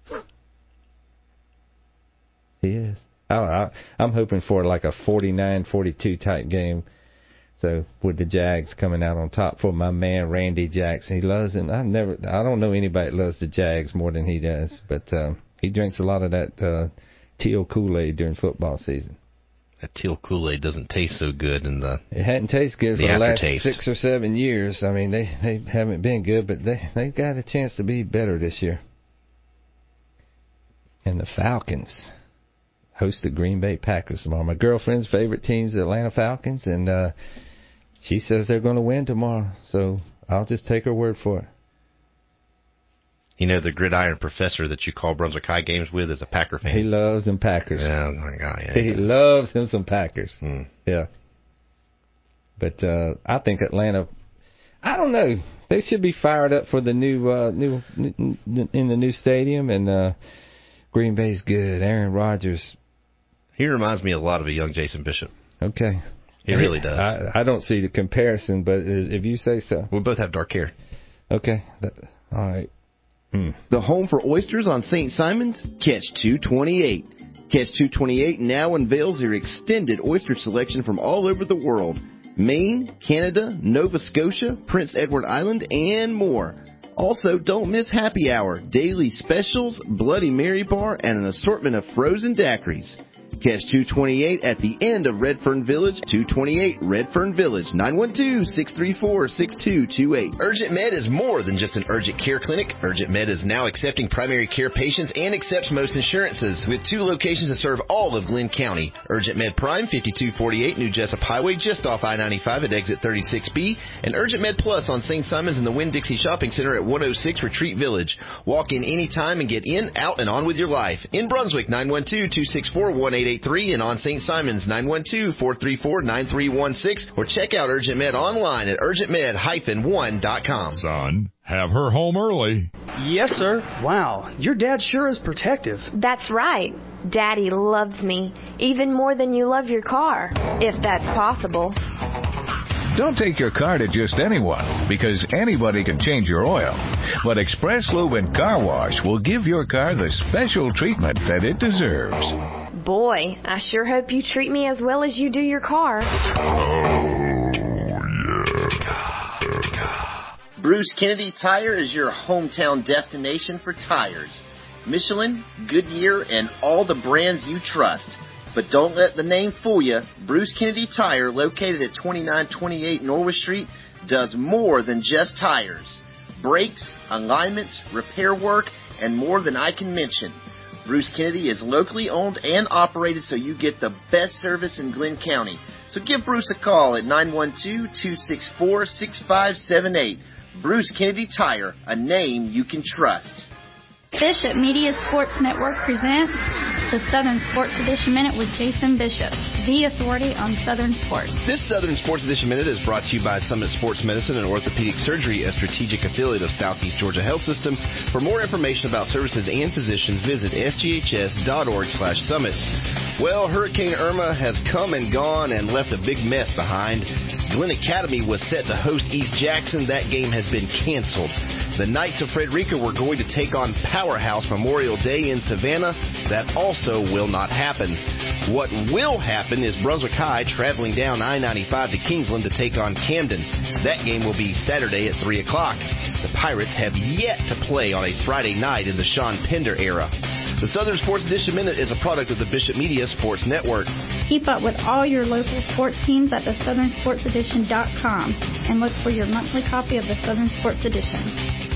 He is. I, I, I'm hoping for like a forty-nine forty-two type game. So with the Jags coming out on top for my man Randy Jackson. He loves him. I never. I don't know anybody that loves the Jags more than he does. But um, he drinks a lot of that uh, teal Kool-Aid during football season. That teal Kool-Aid doesn't taste so good in the. It hadn't tasted good the for the last aftertaste. six or seven years. I mean, they they haven't been good, but they they've got a chance to be better this year. And the Falcons host the Green Bay Packers tomorrow. My girlfriend's favorite team's the Atlanta Falcons, and uh, she says they're going to win tomorrow. So I'll just take her word for it. You know, the gridiron professor that you call Brunswick High games with is a Packer fan. He loves them Packers. Yeah, my God, yeah, he, he loves him some Packers. Hmm. Yeah. But uh, I think Atlanta, I don't know. They should be fired up for the new, uh, new, new in the new stadium, and uh, Green Bay's good. Aaron Rodgers. He reminds me a lot of a young Jason Bishop. Okay. He really does. I, I don't see the comparison, but if you say so. We both have dark hair. Okay. That, all right. Hmm. The home for oysters on Saint Simons, Catch two twenty-eight. Catch two twenty-eight now unveils their extended oyster selection from all over the world. Maine, Canada, Nova Scotia, Prince Edward Island, and more. Also, don't miss happy hour, daily specials, Bloody Mary bar, and an assortment of frozen daiquiris. Catch two twenty-eight at the end of Redfern Village, two twenty-eight Redfern Village, nine one two, six three four, six two two eight. Urgent Med is more than just an urgent care clinic. Urgent Med is now accepting primary care patients and accepts most insurances, with two locations to serve all of Glenn County. Urgent Med Prime, fifty-two forty-eight New Jessup Highway, just off I ninety-five at exit thirty-six B, and Urgent Med Plus on Saint Simons in the Winn-Dixie Shopping Center at one oh six Retreat Village. Walk in anytime and get in, out, and on with your life. In Brunswick, nine one two, two six four, one eight eight three, and on Saint Simons, nine one two, four three four, nine three one six, or check out Urgent Med online at urgent med dash one dot com. Son, have her home early. Yes, sir. Wow, your dad sure is protective. That's right. Daddy loves me, even more than you love your car, if that's possible. Don't take your car to just anyone, because anybody can change your oil. But Express Lube and Car Wash will give your car the special treatment that it deserves. Boy, I sure hope you treat me as well as you do your car. Bruce Kennedy Tire is your hometown destination for tires. Michelin, Goodyear, and all the brands you trust. But don't let the name fool you. Bruce Kennedy Tire, located at twenty-nine twenty-eight Norwich Street, does more than just tires. Brakes, alignments, repair work, and more than I can mention. Bruce Kennedy is locally owned and operated, so you get the best service in Glenn County. So give Bruce a call at nine one two, two six four, six five seven eight. Bruce Kennedy Tire, a name you can trust. Bishop Media Sports Network presents the Southern Sports Edition Minute with Jason Bishop, the authority on Southern sports. This Southern Sports Edition Minute is brought to you by Summit Sports Medicine and Orthopedic Surgery, a strategic affiliate of Southeast Georgia Health System. For more information about services and physicians, visit s g h s dot org slash summit. Well, Hurricane Irma has come and gone and left a big mess behind. Glenn Academy was set to host East Jackson. That game has been canceled. The Knights of Frederica were going to take on Powerhouse Memorial Day in Savannah. That also will not happen. What will happen is Brunswick High traveling down I ninety-five to Kingsland to take on Camden. That game will be Saturday at three o'clock. The Pirates have yet to play on a Friday night in the Sean Pender era. The Southern Sports Edition Minute is a product of the Bishop Media Sports Network. Keep up with all your local sports teams at the southern sports edition dot com and look for your monthly copy of the Southern Sports Edition.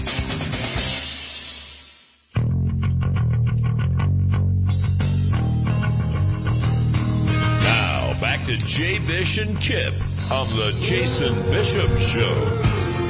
Back to Jay Bish and Kip on the Jason Bishop Show.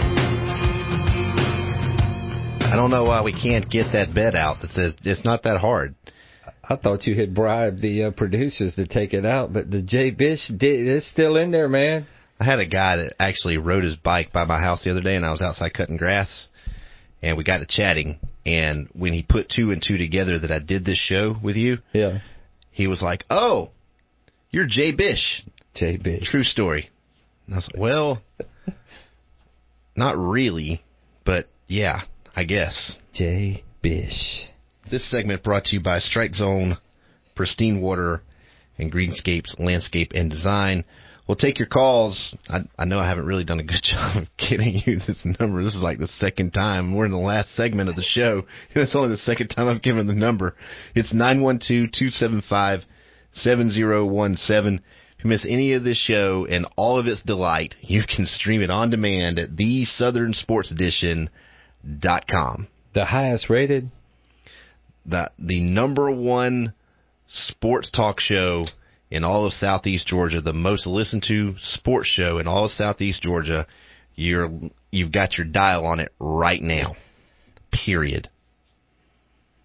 I don't know why we can't get that bet out. It says it's not that hard. I thought you had bribed the uh, producers to take it out, but the Jay Bish did, it's still in there, man. I had a guy that actually rode his bike by my house the other day, and I was outside cutting grass, and we got to chatting. And when he put two and two together that I did this show with you, yeah, he was like, "Oh, you're Jay Bish." Jay Bish. True story. And I was like, well, not really, but yeah, I guess. Jay Bish. This segment brought to you by Strike Zone, Pristine Water, and Greenscapes Landscape and Design. We'll take your calls. I, I know I haven't really done a good job of getting you this number. This is like the second time. We're in the last segment of the show. It's only the second time I've given the number. It's nine one two, two seven five, seven zero one seven. If you miss any of this show and all of its delight, you can stream it on demand at the southern sports edition dot com. The highest rated? The, the number one sports talk show in all of Southeast Georgia, the most listened to sports show in all of Southeast Georgia. You're, you've got your dial on it right now. Period.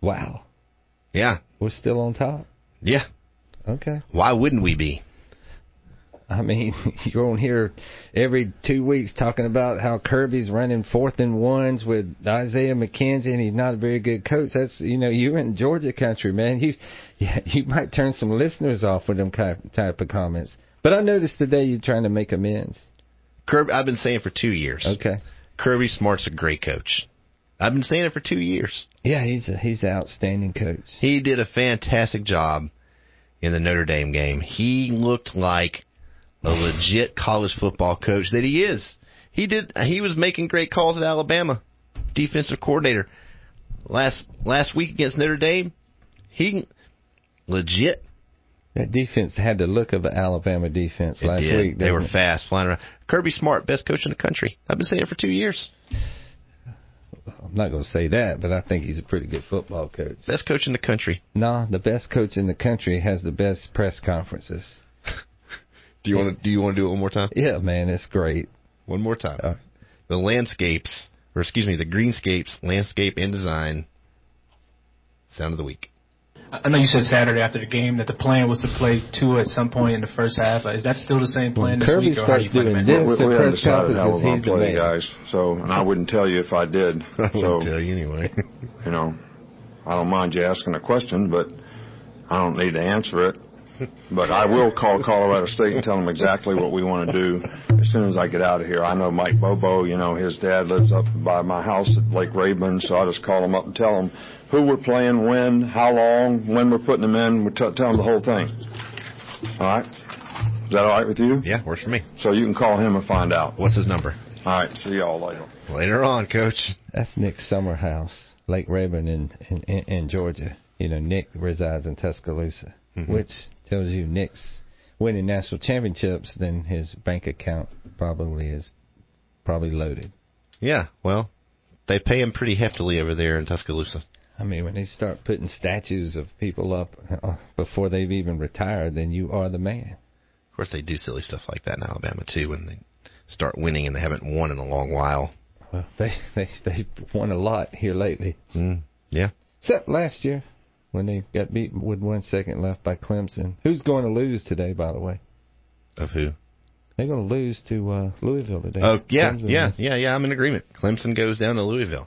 Wow. Yeah. We're still on top. Yeah. Okay. Why wouldn't we be? I mean, you're on here every two weeks talking about how Kirby's running fourth and ones with Isaiah McKenzie, and he's not a very good coach. That's, you know, you're in Georgia country, man. You yeah, you might turn some listeners off with them type of comments. But I noticed today you're trying to make amends. Kirby, I've been saying for two years. Okay. Kirby Smart's a great coach. I've been saying it for two years. Yeah, he's a, he's an outstanding coach. He did a fantastic job in the Notre Dame game. He looked like a legit college football coach that he is. He did. He was making great calls at Alabama, defensive coordinator. Last last week against Notre Dame, he legit. That defense had the look of an Alabama defense it last did. week. They were it? fast, flying around. Kirby Smart, best coach in the country. I've been saying it for two years. I'm not going to say that, but I think he's a pretty good football coach. Best coach in the country. No, the best coach in the country has the best press conferences. do you want to do you want to do it one more time? Yeah, man, it's great. One more time. Uh, the landscapes, or excuse me, the greenscapes, landscape and design sound of the week. I know you said Saturday after the game that the plan was to play Tua at some point in the first half. Is that still the same plan this Kirby week? Or how starts you doing We, this. we, we the haven't press decided how we're going conferences, to he's play, the man. guys. So, and I wouldn't tell you if I did. I so, wouldn't tell you anyway. You know, I don't mind you asking a question, but I don't need to answer it. But I will call Colorado State and tell them exactly what we want to do as soon as I get out of here. I know Mike Bobo, you know, his dad lives up by my house at Lake Rayburn, so I'll just call him up and tell him who we're playing, when, how long, when we're putting them in. We'll t- tell them the whole thing. All right? Is that all right with you? Yeah, works for me. So you can call him and find out. What's his number? All right. See y'all later. Later on, Coach. That's Nick Summerhouse, Lake Rayburn in, in, in, in Georgia. You know, Nick resides in Tuscaloosa, mm-hmm. which tells you Nick's winning national championships, then his bank account probably is probably loaded. Yeah, well, they pay him pretty heftily over there in Tuscaloosa. I mean, when they start putting statues of people up uh, before they've even retired, then you are the man. Of course, they do silly stuff like that in Alabama, too, when they start winning and they haven't won in a long while. Well, they, they, they've won a lot here lately. Mm, yeah. Except last year, when they got beat with one second left by Clemson. Who's going to lose today, by the way? Of who? They're going to lose to uh, Louisville today. Oh, yeah, Clemson yeah, is. yeah, yeah, I'm in agreement. Clemson goes down to Louisville.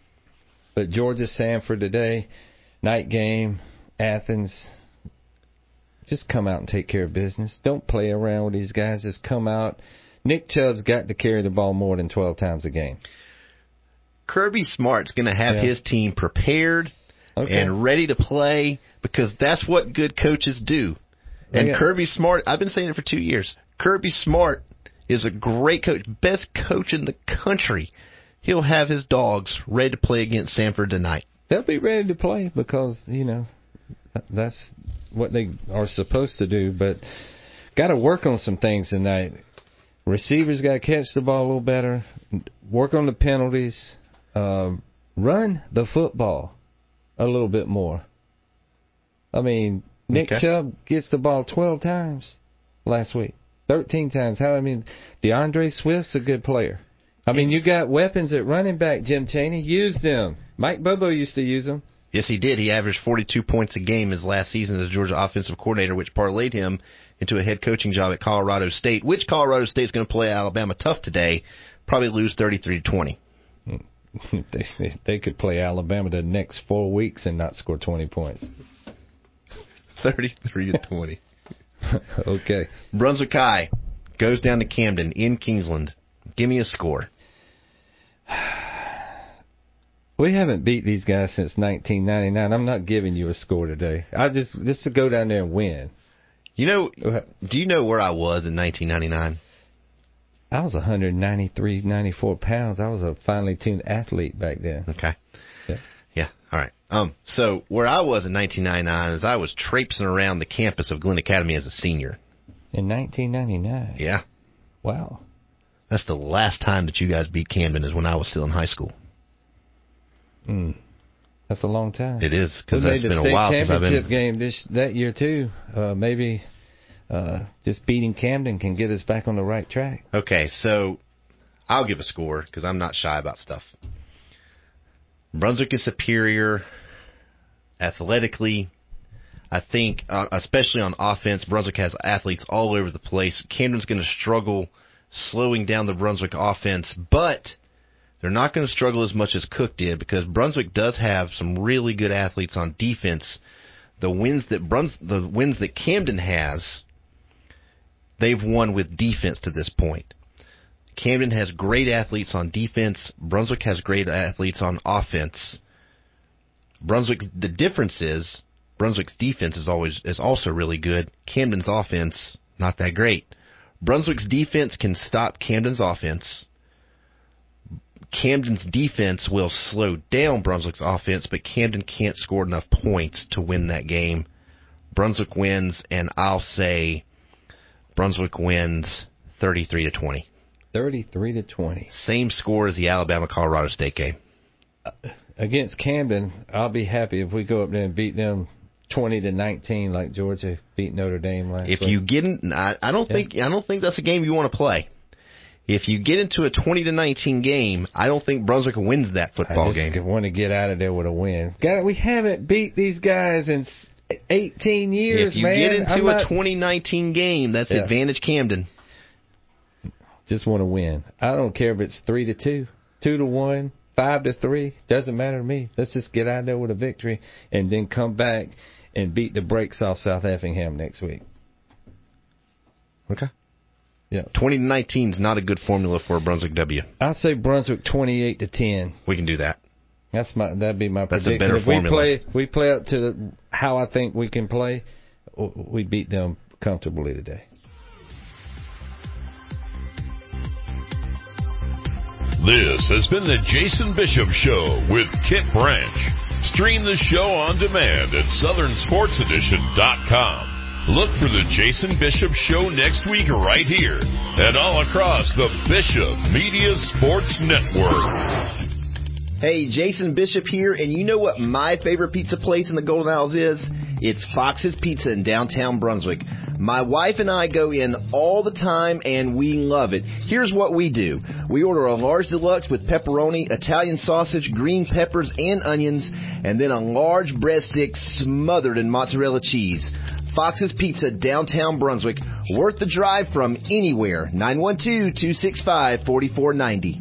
But Georgia, Samford today, night game, Athens. Just come out and take care of business. Don't play around with these guys. Just come out. Nick Chubb's got to carry the ball more than twelve times a game. Kirby Smart's going to have yeah. his team prepared okay. and ready to play because that's what good coaches do. And got, Kirby Smart, I've been saying it for two years, Kirby Smart is a great coach, best coach in the country. He'll have his dogs ready to play against Samford tonight. They'll be ready to play because, you know, that's what they are supposed to do. But got to work on some things tonight. Receivers got to catch the ball a little better, work on the penalties, uh, run the football a little bit more. I mean, Nick okay. Chubb gets the ball twelve times last week, thirteen times. How I mean, DeAndre Swift's a good player. I mean, you got weapons at running back, Jim Chaney. Use them. Mike Bobo used to use them. Yes, he did. He averaged forty-two points a game his last season as Georgia offensive coordinator, which parlayed him into a head coaching job at Colorado State, which Colorado State's going to play Alabama tough today, probably lose thirty-three to twenty. they, they could play Alabama the next four weeks and not score twenty points. thirty-three to twenty. Okay. Brunswick High goes down to Camden in Kingsland. Give me a score. We haven't beat these guys since nineteen ninety-nine. I'm not giving you a score today. I just just to go down there and win. You know, do you know where I was in nineteen ninety-nine? I was one ninety-three, ninety-four pounds. I was a finely tuned athlete back then. Okay. Yeah. Yeah. All right. Um. So where I was in nineteen ninety-nine is I was traipsing around the campus of Glenn Academy as a senior. In nineteen ninety-nine. Yeah. Wow. That's the last time that you guys beat Camden is when I was still in high school. Hmm. That's a long time. It is, because that's been a while since I've been. We made the state championship game this that year too. Uh, maybe uh, just beating Camden can get us back on the right track. Okay, so I'll give a score because I'm not shy about stuff. Brunswick is superior. athletically. I think, uh, especially on offense, Brunswick has athletes all over the place. Camden's going to struggle slowing down the Brunswick offense, but they're not going to struggle as much as Cook did because Brunswick does have some really good athletes on defense. The wins that Bruns, the wins that Camden has, they've won with defense to this point. Camden has great athletes on defense. Brunswick has great athletes on offense. Brunswick, the difference is Brunswick's defense is always is also really good. Camden's offense, not that great. Brunswick's defense can stop Camden's offense. Camden's defense will slow down Brunswick's offense, but Camden can't score enough points to win that game. Brunswick wins, and I'll say Brunswick wins thirty-three to twenty. thirty-three to twenty. Same score as the Alabama-Colorado State game. Uh, against Camden, I'll be happy if we go up there and beat them twenty to nineteen, like Georgia beat Notre Dame last if week. You get in, I, I don't yeah. think I don't think that's a game you want to play. If you get into a twenty to nineteen game, I don't think Brunswick wins that football I just game. want to get out of there with a win. God, we haven't beat these guys in eighteen years, If you man. get into I'm a not... twenty nineteen game, that's yeah. advantage Camden. Just want to win. I don't care if it's three to two, two to one, five to three. Doesn't matter to me. Let's just get out there with a victory and then come back and beat the brakes off South Effingham next week. Okay. Yeah. twenty to nineteen is not a good formula for a Brunswick W. I'd say Brunswick twenty-eight to ten. We can do that. That's my that'd be my That's prediction. a better if formula. we play, we play up to the, how I think we can play, we beat them comfortably today. This has been the Jason Bishop Show with Kit Branch. Stream the show on demand at southern sports edition dot com. Look for the Jason Bishop Show next week right here and all across the Bishop Media Sports Network. Hey, Jason Bishop here, and you know what my favorite pizza place in the Golden Isles is? It's Fox's Pizza in downtown Brunswick. My wife and I go in all the time, and we love it. Here's what we do. We order a large deluxe with pepperoni, Italian sausage, green peppers, and onions, and then a large breadstick smothered in mozzarella cheese. Fox's Pizza, downtown Brunswick. Worth the drive from anywhere. nine one two, two six five, four four nine zero.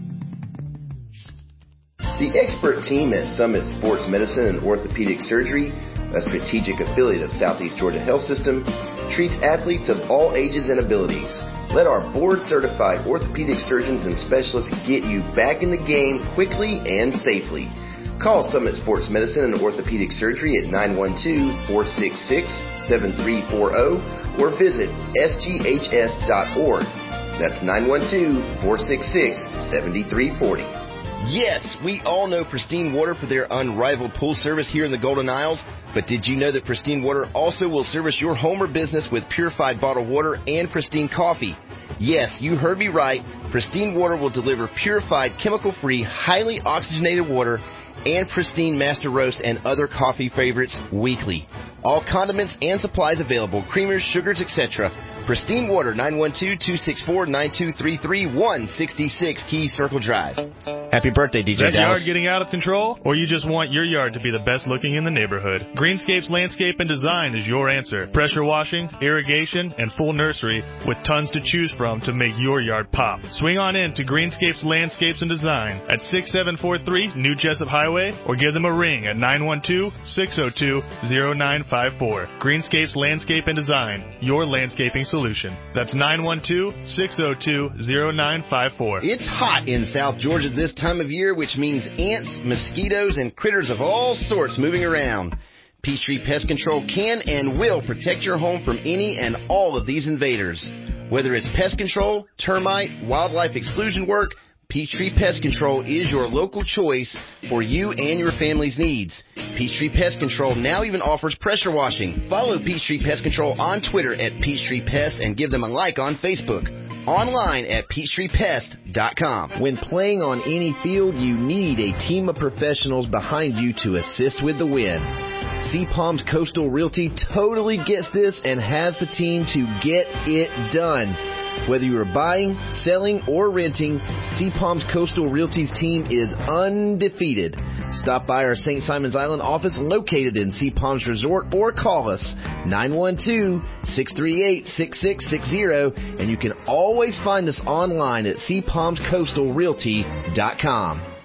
The expert team at Summit Sports Medicine and Orthopedic Surgery, a strategic affiliate of Southeast Georgia Health System, treats athletes of all ages and abilities. Let our board-certified orthopedic surgeons and specialists get you back in the game quickly and safely. Call Summit Sports Medicine and Orthopedic Surgery at nine one two, four six six, seven three four zero or visit S G H S dot org. That's nine one two, four six six, seven three four zero. Yes, we all know Pristine Water for their unrivaled pool service here in the Golden Isles, but did you know that Pristine Water also will service your home or business with purified bottled water and pristine coffee? Yes, you heard me right. Pristine Water will deliver purified, chemical-free, highly oxygenated water and pristine master roast and other coffee favorites weekly. All condiments and supplies available, creamers, sugars, et cetera. Pristine Water, nine one two, two six four, nine two three three, one sixty-six Key Circle Drive. Happy birthday, D J That Dallas. yard getting out of control? Or you just want your yard to be the best looking in the neighborhood? Greenscapes Landscape and Design is your answer. Pressure washing, irrigation, and full nursery with tons to choose from to make your yard pop. Swing on in to Greenscapes Landscapes and Design at six seven four three New Jessup Highway or give them a ring at nine one two, six zero two, zero nine five four. Greenscapes Landscape and Design, your landscaping solution. That's nine one two, six zero two, zero nine five four. It's hot in South Georgia this time of year, which means ants, mosquitoes, and critters of all sorts moving around. Peachtree Pest Control can and will protect your home from any and all of these invaders. Whether it's pest control, termite, wildlife exclusion work, Peachtree Pest Control is your local choice for you and your family's needs. Peachtree Pest Control now even offers pressure washing. Follow Peachtree Pest Control on Twitter at Peachtree Pest and give them a like on Facebook. Online at peachtree pest dot com. When playing on any field, you need a team of professionals behind you to assist with the win. Sea Palms Coastal Realty totally gets this and has the team to get it done. Whether you are buying, selling, or renting, Sea Palms Coastal Realty's team is undefeated. Stop by our Saint Simons Island office located in Sea Palms Resort or call us nine one two, six three eight, six six six zero, and you can always find us online at sea palms coastal realty dot com.